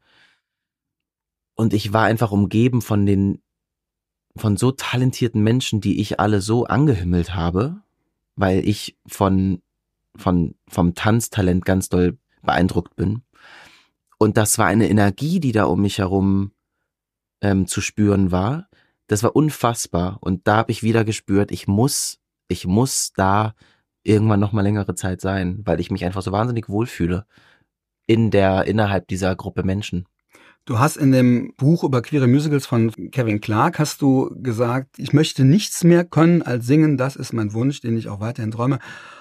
und ich war einfach umgeben von den, von so talentierten Menschen, die ich alle so angehimmelt habe, weil ich von, von, vom Tanztalent ganz doll beeindruckt bin. Und das war eine Energie, die da um mich herum ähm, zu spüren war. Das war unfassbar. Und da habe ich wieder gespürt, ich muss, ich muss da irgendwann noch mal längere Zeit sein, weil ich mich einfach so wahnsinnig wohlfühle in der, innerhalb dieser Gruppe Menschen. Du hast in dem Buch über queere Musicals von Kevin Clark hast du gesagt, ich möchte nichts mehr können als singen, das ist mein Wunsch, den ich auch weiterhin träume.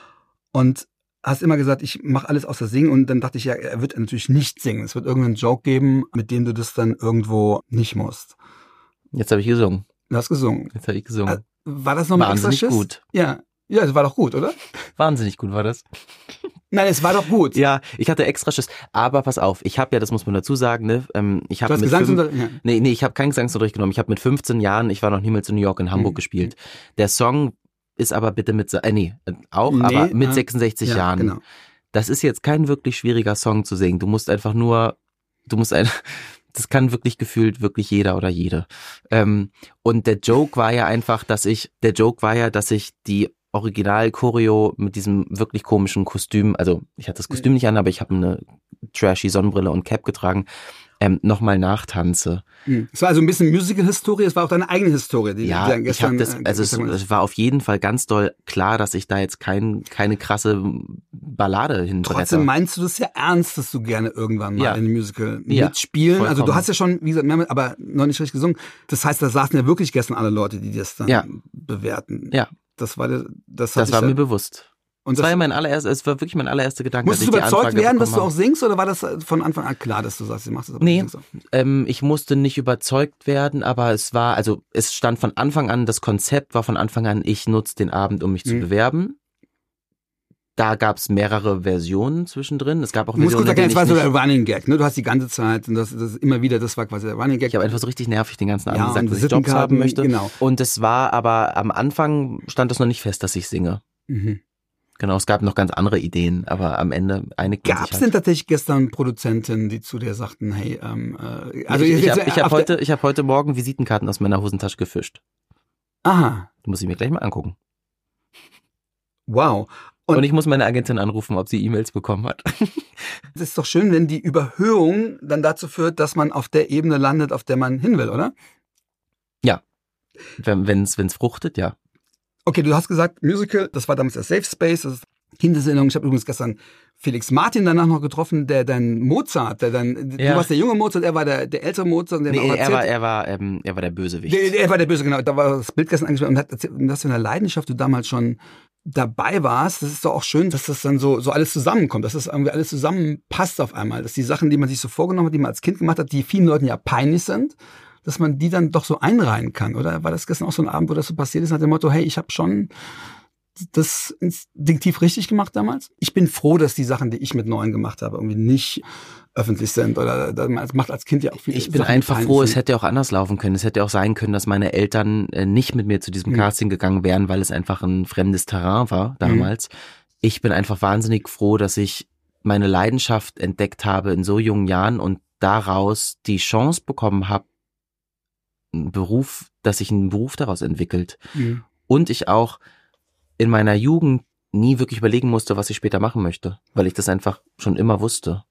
Und hast immer gesagt, ich mache alles außer singen und dann dachte ich, ja, er wird natürlich nicht singen. Es wird irgendeinen Joke geben, mit dem du das dann irgendwo nicht musst. Jetzt habe ich gesungen. Du hast gesungen. Jetzt habe ich gesungen. War das noch mal extra Schiss? Wahnsinnig gut. Ja. Ja, es war doch gut, oder? Wahnsinnig gut war das. Nein, es war doch gut. Ja, ich hatte extra Schiss. Aber pass auf, ich habe ja, das muss man dazu sagen, ne, ähm, ich habe mit Gesangsunterricht? Ja. Nee, nee, ich habe keinen Gesangsunterricht genommen. Ich habe mit fünfzehn Jahren, ich war noch niemals in New York, in Hamburg mhm. gespielt. Der Song ist aber bitte mit, äh, nee, auch, nee, aber mit äh, sechsundsechzig ja, Jahren. Genau. Das ist jetzt kein wirklich schwieriger Song zu singen. Du musst einfach nur, du musst ein, das kann wirklich gefühlt wirklich jeder oder jede. Ähm, und der Joke war ja einfach, dass ich, der Joke war ja, dass ich die Original-Choreo mit diesem wirklich komischen Kostüm, also ich hatte das Kostüm nicht an, aber ich habe eine trashy Sonnenbrille und Cap getragen, ähm, nochmal nachtanze. Es war also ein bisschen Musical-Historie, es war auch deine eigene Historie. Die ja, die gestern, ich habe das, also es, es war auf jeden Fall ganz doll klar, dass ich da jetzt kein, keine krasse Ballade hinbretter. Trotzdem meinst du das ja ernst, dass du gerne irgendwann mal ja. in einem Musical ja, mitspielen? Vollkommen. Also du hast ja schon, wie gesagt, mehr, aber noch nicht richtig gesungen. Das heißt, da saßen ja wirklich gestern alle Leute, die das dann ja. bewerten. Ja. Das war, das, das war mir bewusst. Und das, das war mein allererster, es war wirklich mein allererster Gedanke. Musstest du überzeugt werden, dass du auch singst, oder war das von Anfang an klar, dass du sagst, du machst das aber nee, nicht so? ähm, ich musste nicht überzeugt werden, aber es war, also es stand von Anfang an, das Konzept war von Anfang an, ich nutze den Abend, um mich zu mhm. bewerben. Da gab es mehrere Versionen zwischendrin. Es gab auch Versionen, in denen ich war so der Running Gag, ne? Du hast die ganze Zeit und das, das immer wieder, das war quasi der Running Gag. Ich habe einfach so richtig nervig den ganzen Abend ja, gesagt, dass ich Jobs haben möchte. Genau. Und es war aber am Anfang stand es noch nicht fest, dass ich singe. Mhm. Genau, es gab noch ganz andere Ideen, aber am Ende einigt man sich. Gab es denn tatsächlich gestern Produzenten, die zu dir sagten, hey, ähm, äh, also ich, ich, ich habe ich hab heute, ich hab heute Morgen Visitenkarten aus meiner Hosentasche gefischt. Aha. Die muss ich mir gleich mal angucken. Wow. Und, Und ich muss meine Agentin anrufen, ob sie E-Mails bekommen hat. Es ist doch schön, wenn die Überhöhung dann dazu führt, dass man auf der Ebene landet, auf der man hin will, oder? Ja. Wenn es wenn's fruchtet, ja. Okay, du hast gesagt, Musical, das war damals der Safe Space, das Kindeserinnerung. Ich habe übrigens gestern Felix Martin danach noch getroffen, der dann Mozart, der dann, ja. du warst der junge Mozart, er war der, der ältere Mozart. Der nee, auch er war, er war, ähm, er war der Bösewicht. Der, er war der Böse, genau. Da war das Bild gestern angesprochen und hat erzählt, dass du in der Leidenschaft du damals schon dabei warst. Das ist doch auch schön, dass das dann so, so alles zusammenkommt, dass das irgendwie alles zusammenpasst auf einmal, dass die Sachen, die man sich so vorgenommen hat, die man als Kind gemacht hat, die vielen Leuten ja peinlich sind, dass man die dann doch so einreihen kann, oder? War das gestern auch so ein Abend, wo das so passiert ist, nach dem Motto, hey, ich habe schon das instinktiv richtig gemacht damals? Ich bin froh, dass die Sachen, die ich mit neun gemacht habe, irgendwie nicht öffentlich sind, oder das macht als Kind ja auch viel. Ich bin Sachen einfach froh, sind. Es hätte auch anders laufen können. Es hätte auch sein können, dass meine Eltern nicht mit mir zu diesem mhm. Casting gegangen wären, weil es einfach ein fremdes Terrain war damals. Mhm. Ich bin einfach wahnsinnig froh, dass ich meine Leidenschaft entdeckt habe in so jungen Jahren und daraus die Chance bekommen habe, einen Beruf, dass sich ein Beruf daraus entwickelt. Mhm. Und ich auch in meiner Jugend nie wirklich überlegen musste, was ich später machen möchte, weil ich das einfach schon immer wusste.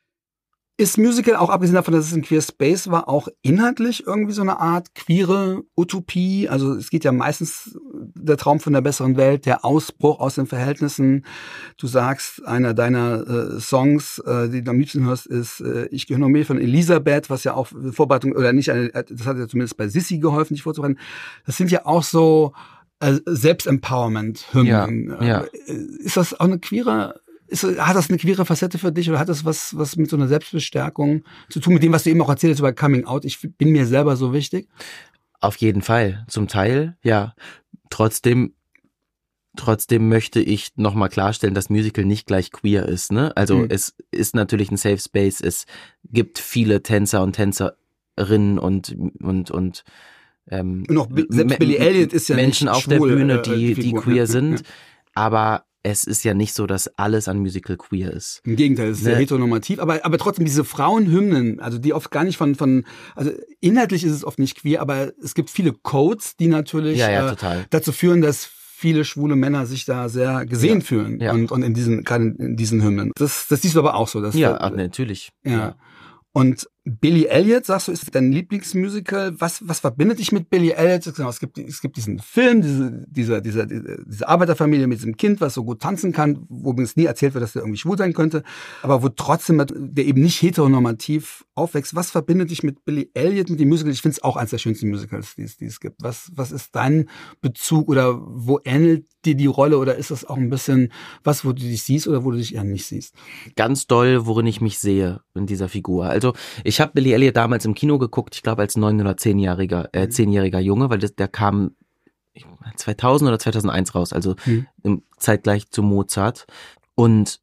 Ist Musical, auch abgesehen davon, dass es ein Queer Space war, auch inhaltlich irgendwie so eine Art queere Utopie? Also es geht ja meistens der Traum von der besseren Welt, der Ausbruch aus den Verhältnissen. Du sagst, einer deiner äh, Songs, äh, die du am liebsten hörst, ist äh, Ich gehöre noch mehr von Elisabeth, was ja auch Vorbereitung, oder nicht, eine, das hat ja zumindest bei Sissi geholfen, dich vorzubereiten. Das sind ja auch so äh, Selbstempowerment-Hymnen. Ja, ja. Ist das auch eine queere Ist, hat das eine queere Facette für dich oder hat das was, was mit so einer Selbstbestärkung zu tun, mit dem, was du eben auch erzählt hast über Coming Out? Ich bin mir selber so wichtig. Auf jeden Fall. Zum Teil, ja. Trotzdem, trotzdem möchte ich nochmal klarstellen, dass Musical nicht gleich queer ist, ne? Also mhm. es ist natürlich ein Safe Space. Es gibt viele Tänzer und Tänzerinnen und, und, und, ähm, und auch selbst Billy Elliot ist ja Menschen nicht auf schwul, der Bühne, die, äh, die, die queer ja, sind. Ja. Aber es ist ja nicht so, dass alles an Musical queer ist. Im Gegenteil, es ist ne? sehr heteronormativ, aber, aber trotzdem diese Frauenhymnen, also die oft gar nicht von, von, also inhaltlich ist es oft nicht queer, aber es gibt viele Codes, die natürlich ja, ja, äh, total. dazu führen, dass viele schwule Männer sich da sehr gesehen ja, fühlen ja. und, und in diesen, gerade in diesen Hymnen. Das, das siehst du aber auch so. Dass ja, du, ach, natürlich. Ja. ja. Und Billy Elliot, sagst du, ist dein Lieblingsmusical. Was, was verbindet dich mit Billy Elliot? Es gibt, es gibt diesen Film, diese, dieser, dieser, diese Arbeiterfamilie mit diesem Kind, was so gut tanzen kann, wo übrigens nie erzählt wird, dass der irgendwie schwul sein könnte, aber wo trotzdem, der eben nicht heteronormativ aufwächst. Was verbindet dich mit Billy Elliot, mit dem Musical? Ich finde es auch eines der schönsten Musicals, die es, die es gibt. Was, was ist dein Bezug oder wo ähnelt dir die Rolle oder ist das auch ein bisschen was, wo du dich siehst oder wo du dich eher nicht siehst? Ganz doll, worin ich mich sehe in dieser Figur. Also ich habe Billy Elliot damals im Kino geguckt, ich glaube als neun- oder zehnjähriger, äh, zehnjähriger Junge, weil das, der kam zweitausend oder zweitausendeins raus, also mhm. im, zeitgleich zu Mozart und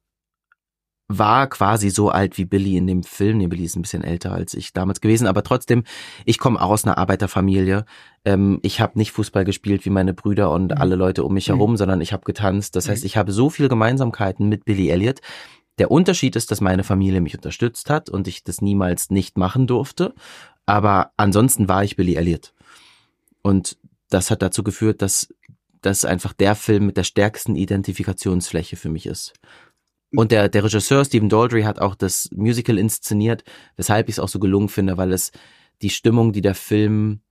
war quasi so alt wie Billy in dem Film. Nee, Billy ist ein bisschen älter als ich damals gewesen, aber trotzdem, ich komme auch aus einer Arbeiterfamilie. Ähm, ich habe nicht Fußball gespielt wie meine Brüder und mhm. alle Leute um mich herum, mhm. sondern ich habe getanzt. Das heißt, ich habe so viele Gemeinsamkeiten mit Billy Elliot. Der Unterschied ist, dass meine Familie mich unterstützt hat und ich das niemals nicht machen durfte. Aber ansonsten war ich Billy Elliot. Und das hat dazu geführt, dass das einfach der Film mit der stärksten Identifikationsfläche für mich ist. Und der, der Regisseur Stephen Daldry hat auch das Musical inszeniert, weshalb ich es auch so gelungen finde, weil es die Stimmung, die der Film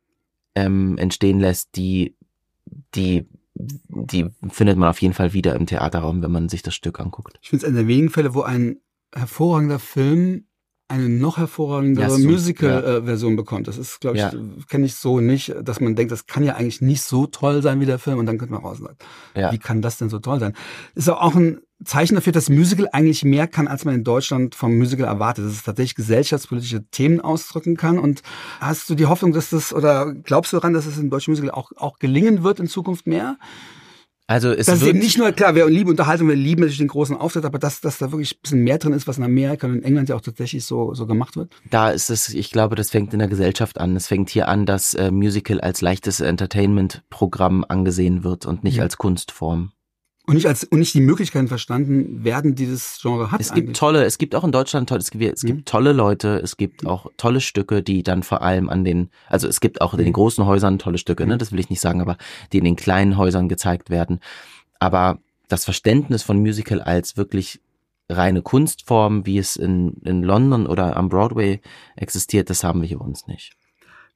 ähm, entstehen lässt, die, die, die findet man auf jeden Fall wieder im Theaterraum, wenn man sich das Stück anguckt. Ich finde es einer der wenigen Fälle, wo ein hervorragender Film eine noch hervorragendere ja, so, Musical-Version ja. äh, bekommt. Das ist, glaube ich, ja. kenne ich so nicht, dass man denkt, das kann ja eigentlich nicht so toll sein wie der Film und dann könnte man raus sagen, ja. wie kann das denn so toll sein? Ist auch ein Zeichen dafür, dass Musical eigentlich mehr kann, als man in Deutschland vom Musical erwartet, dass es tatsächlich gesellschaftspolitische Themen ausdrücken kann. Und hast du die Hoffnung, dass das, oder glaubst du daran, dass es im deutschen Musical auch, auch gelingen wird in Zukunft mehr? Also es das wird ist eben nicht nur, klar, wir lieben Unterhaltung, wir lieben natürlich den großen Auftritt, aber dass, dass da wirklich ein bisschen mehr drin ist, was in Amerika und in England ja auch tatsächlich so, so gemacht wird. Da ist es, ich glaube, das fängt in der Gesellschaft an. Es fängt hier an, dass äh, Musical als leichtes Entertainment-Programm angesehen wird und nicht ja. als Kunstform. Und nicht als, und nicht die Möglichkeiten verstanden werden, die das Genre hat. Es gibt eigentlich. tolle, es gibt auch in Deutschland tolle, es gibt, es gibt mhm. tolle Leute, es gibt auch tolle Stücke, die dann vor allem an den, also es gibt auch in den großen Häusern tolle Stücke, ne, das will ich nicht sagen, aber die in den kleinen Häusern gezeigt werden. Aber das Verständnis von Musical als wirklich reine Kunstform, wie es in, in London oder am Broadway existiert, das haben wir hier bei uns nicht.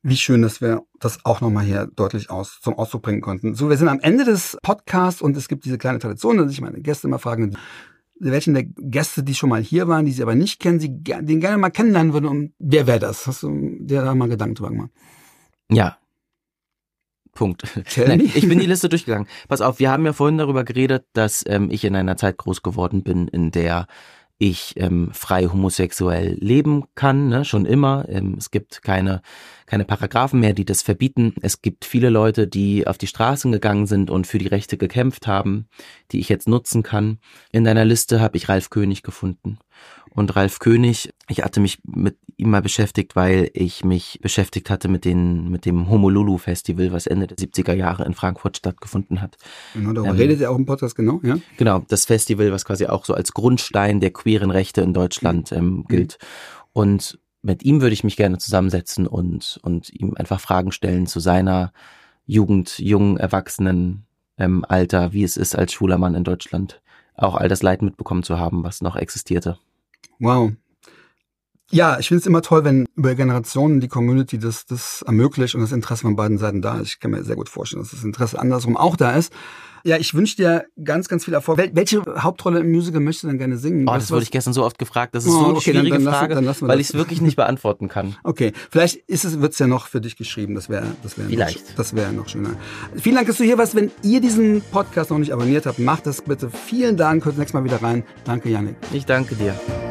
Wie schön, dass wir das auch nochmal hier deutlich aus, zum Ausdruck bringen konnten. So, wir sind am Ende des Podcasts und es gibt diese kleine Tradition, dass ich meine Gäste immer fragen, welchen der Gäste, die schon mal hier waren, die sie aber nicht kennen, sie den gerne mal kennenlernen würden. Und wer wäre das? Hast du dir da mal Gedanken drüber gemacht? Ja. Punkt. Nein, ich bin die Liste durchgegangen. Pass auf, wir haben ja vorhin darüber geredet, dass ähm, ich in einer Zeit groß geworden bin, in der ich ähm, frei homosexuell leben kann, ne, schon immer. Ähm, es gibt keine keine Paragraphen mehr, die das verbieten. Es gibt viele Leute, die auf die Straßen gegangen sind und für die Rechte gekämpft haben, die ich jetzt nutzen kann. In deiner Liste habe ich Ralf König gefunden. Und Ralf König, ich hatte mich mit ihm mal beschäftigt, weil ich mich beschäftigt hatte mit den mit dem Homolulu Festival, was Ende der siebziger Jahre in Frankfurt stattgefunden hat. Genau, darüber ähm, redet ihr auch im Podcast, genau, ja? Genau, das Festival, was quasi auch so als Grundstein der queeren Rechte in Deutschland ähm, gilt. Mhm. Und mit ihm würde ich mich gerne zusammensetzen und und ihm einfach Fragen stellen zu seiner Jugend, jungen Erwachsenen ähm, Alter, wie es ist als schwuler Mann in Deutschland, auch all das Leid mitbekommen zu haben, was noch existierte. Wow. Ja, ich finde es immer toll, wenn über Generationen die Community das, das ermöglicht und das Interesse von beiden Seiten da ist. Ich kann mir sehr gut vorstellen, dass das Interesse andersrum auch da ist. Ja, ich wünsche dir ganz, ganz viel Erfolg. Wel- welche Hauptrolle im Musical möchtest du denn gerne singen? Oh, das wurde ich gestern so oft gefragt. Das ist oh, so eine okay, schwierige dann, dann Frage, lassen, dann weil ich es wirklich nicht beantworten kann. Okay, vielleicht ist es, wird's ja noch für dich geschrieben. Das wäre, das wäre, vielleicht. Noch, das wäre noch schöner. Vielen Dank, dass du hier warst. Wenn ihr diesen Podcast noch nicht abonniert habt, macht das bitte. Vielen Dank. Hört nächstes Mal wieder rein. Danke, Yannick. Ich danke dir.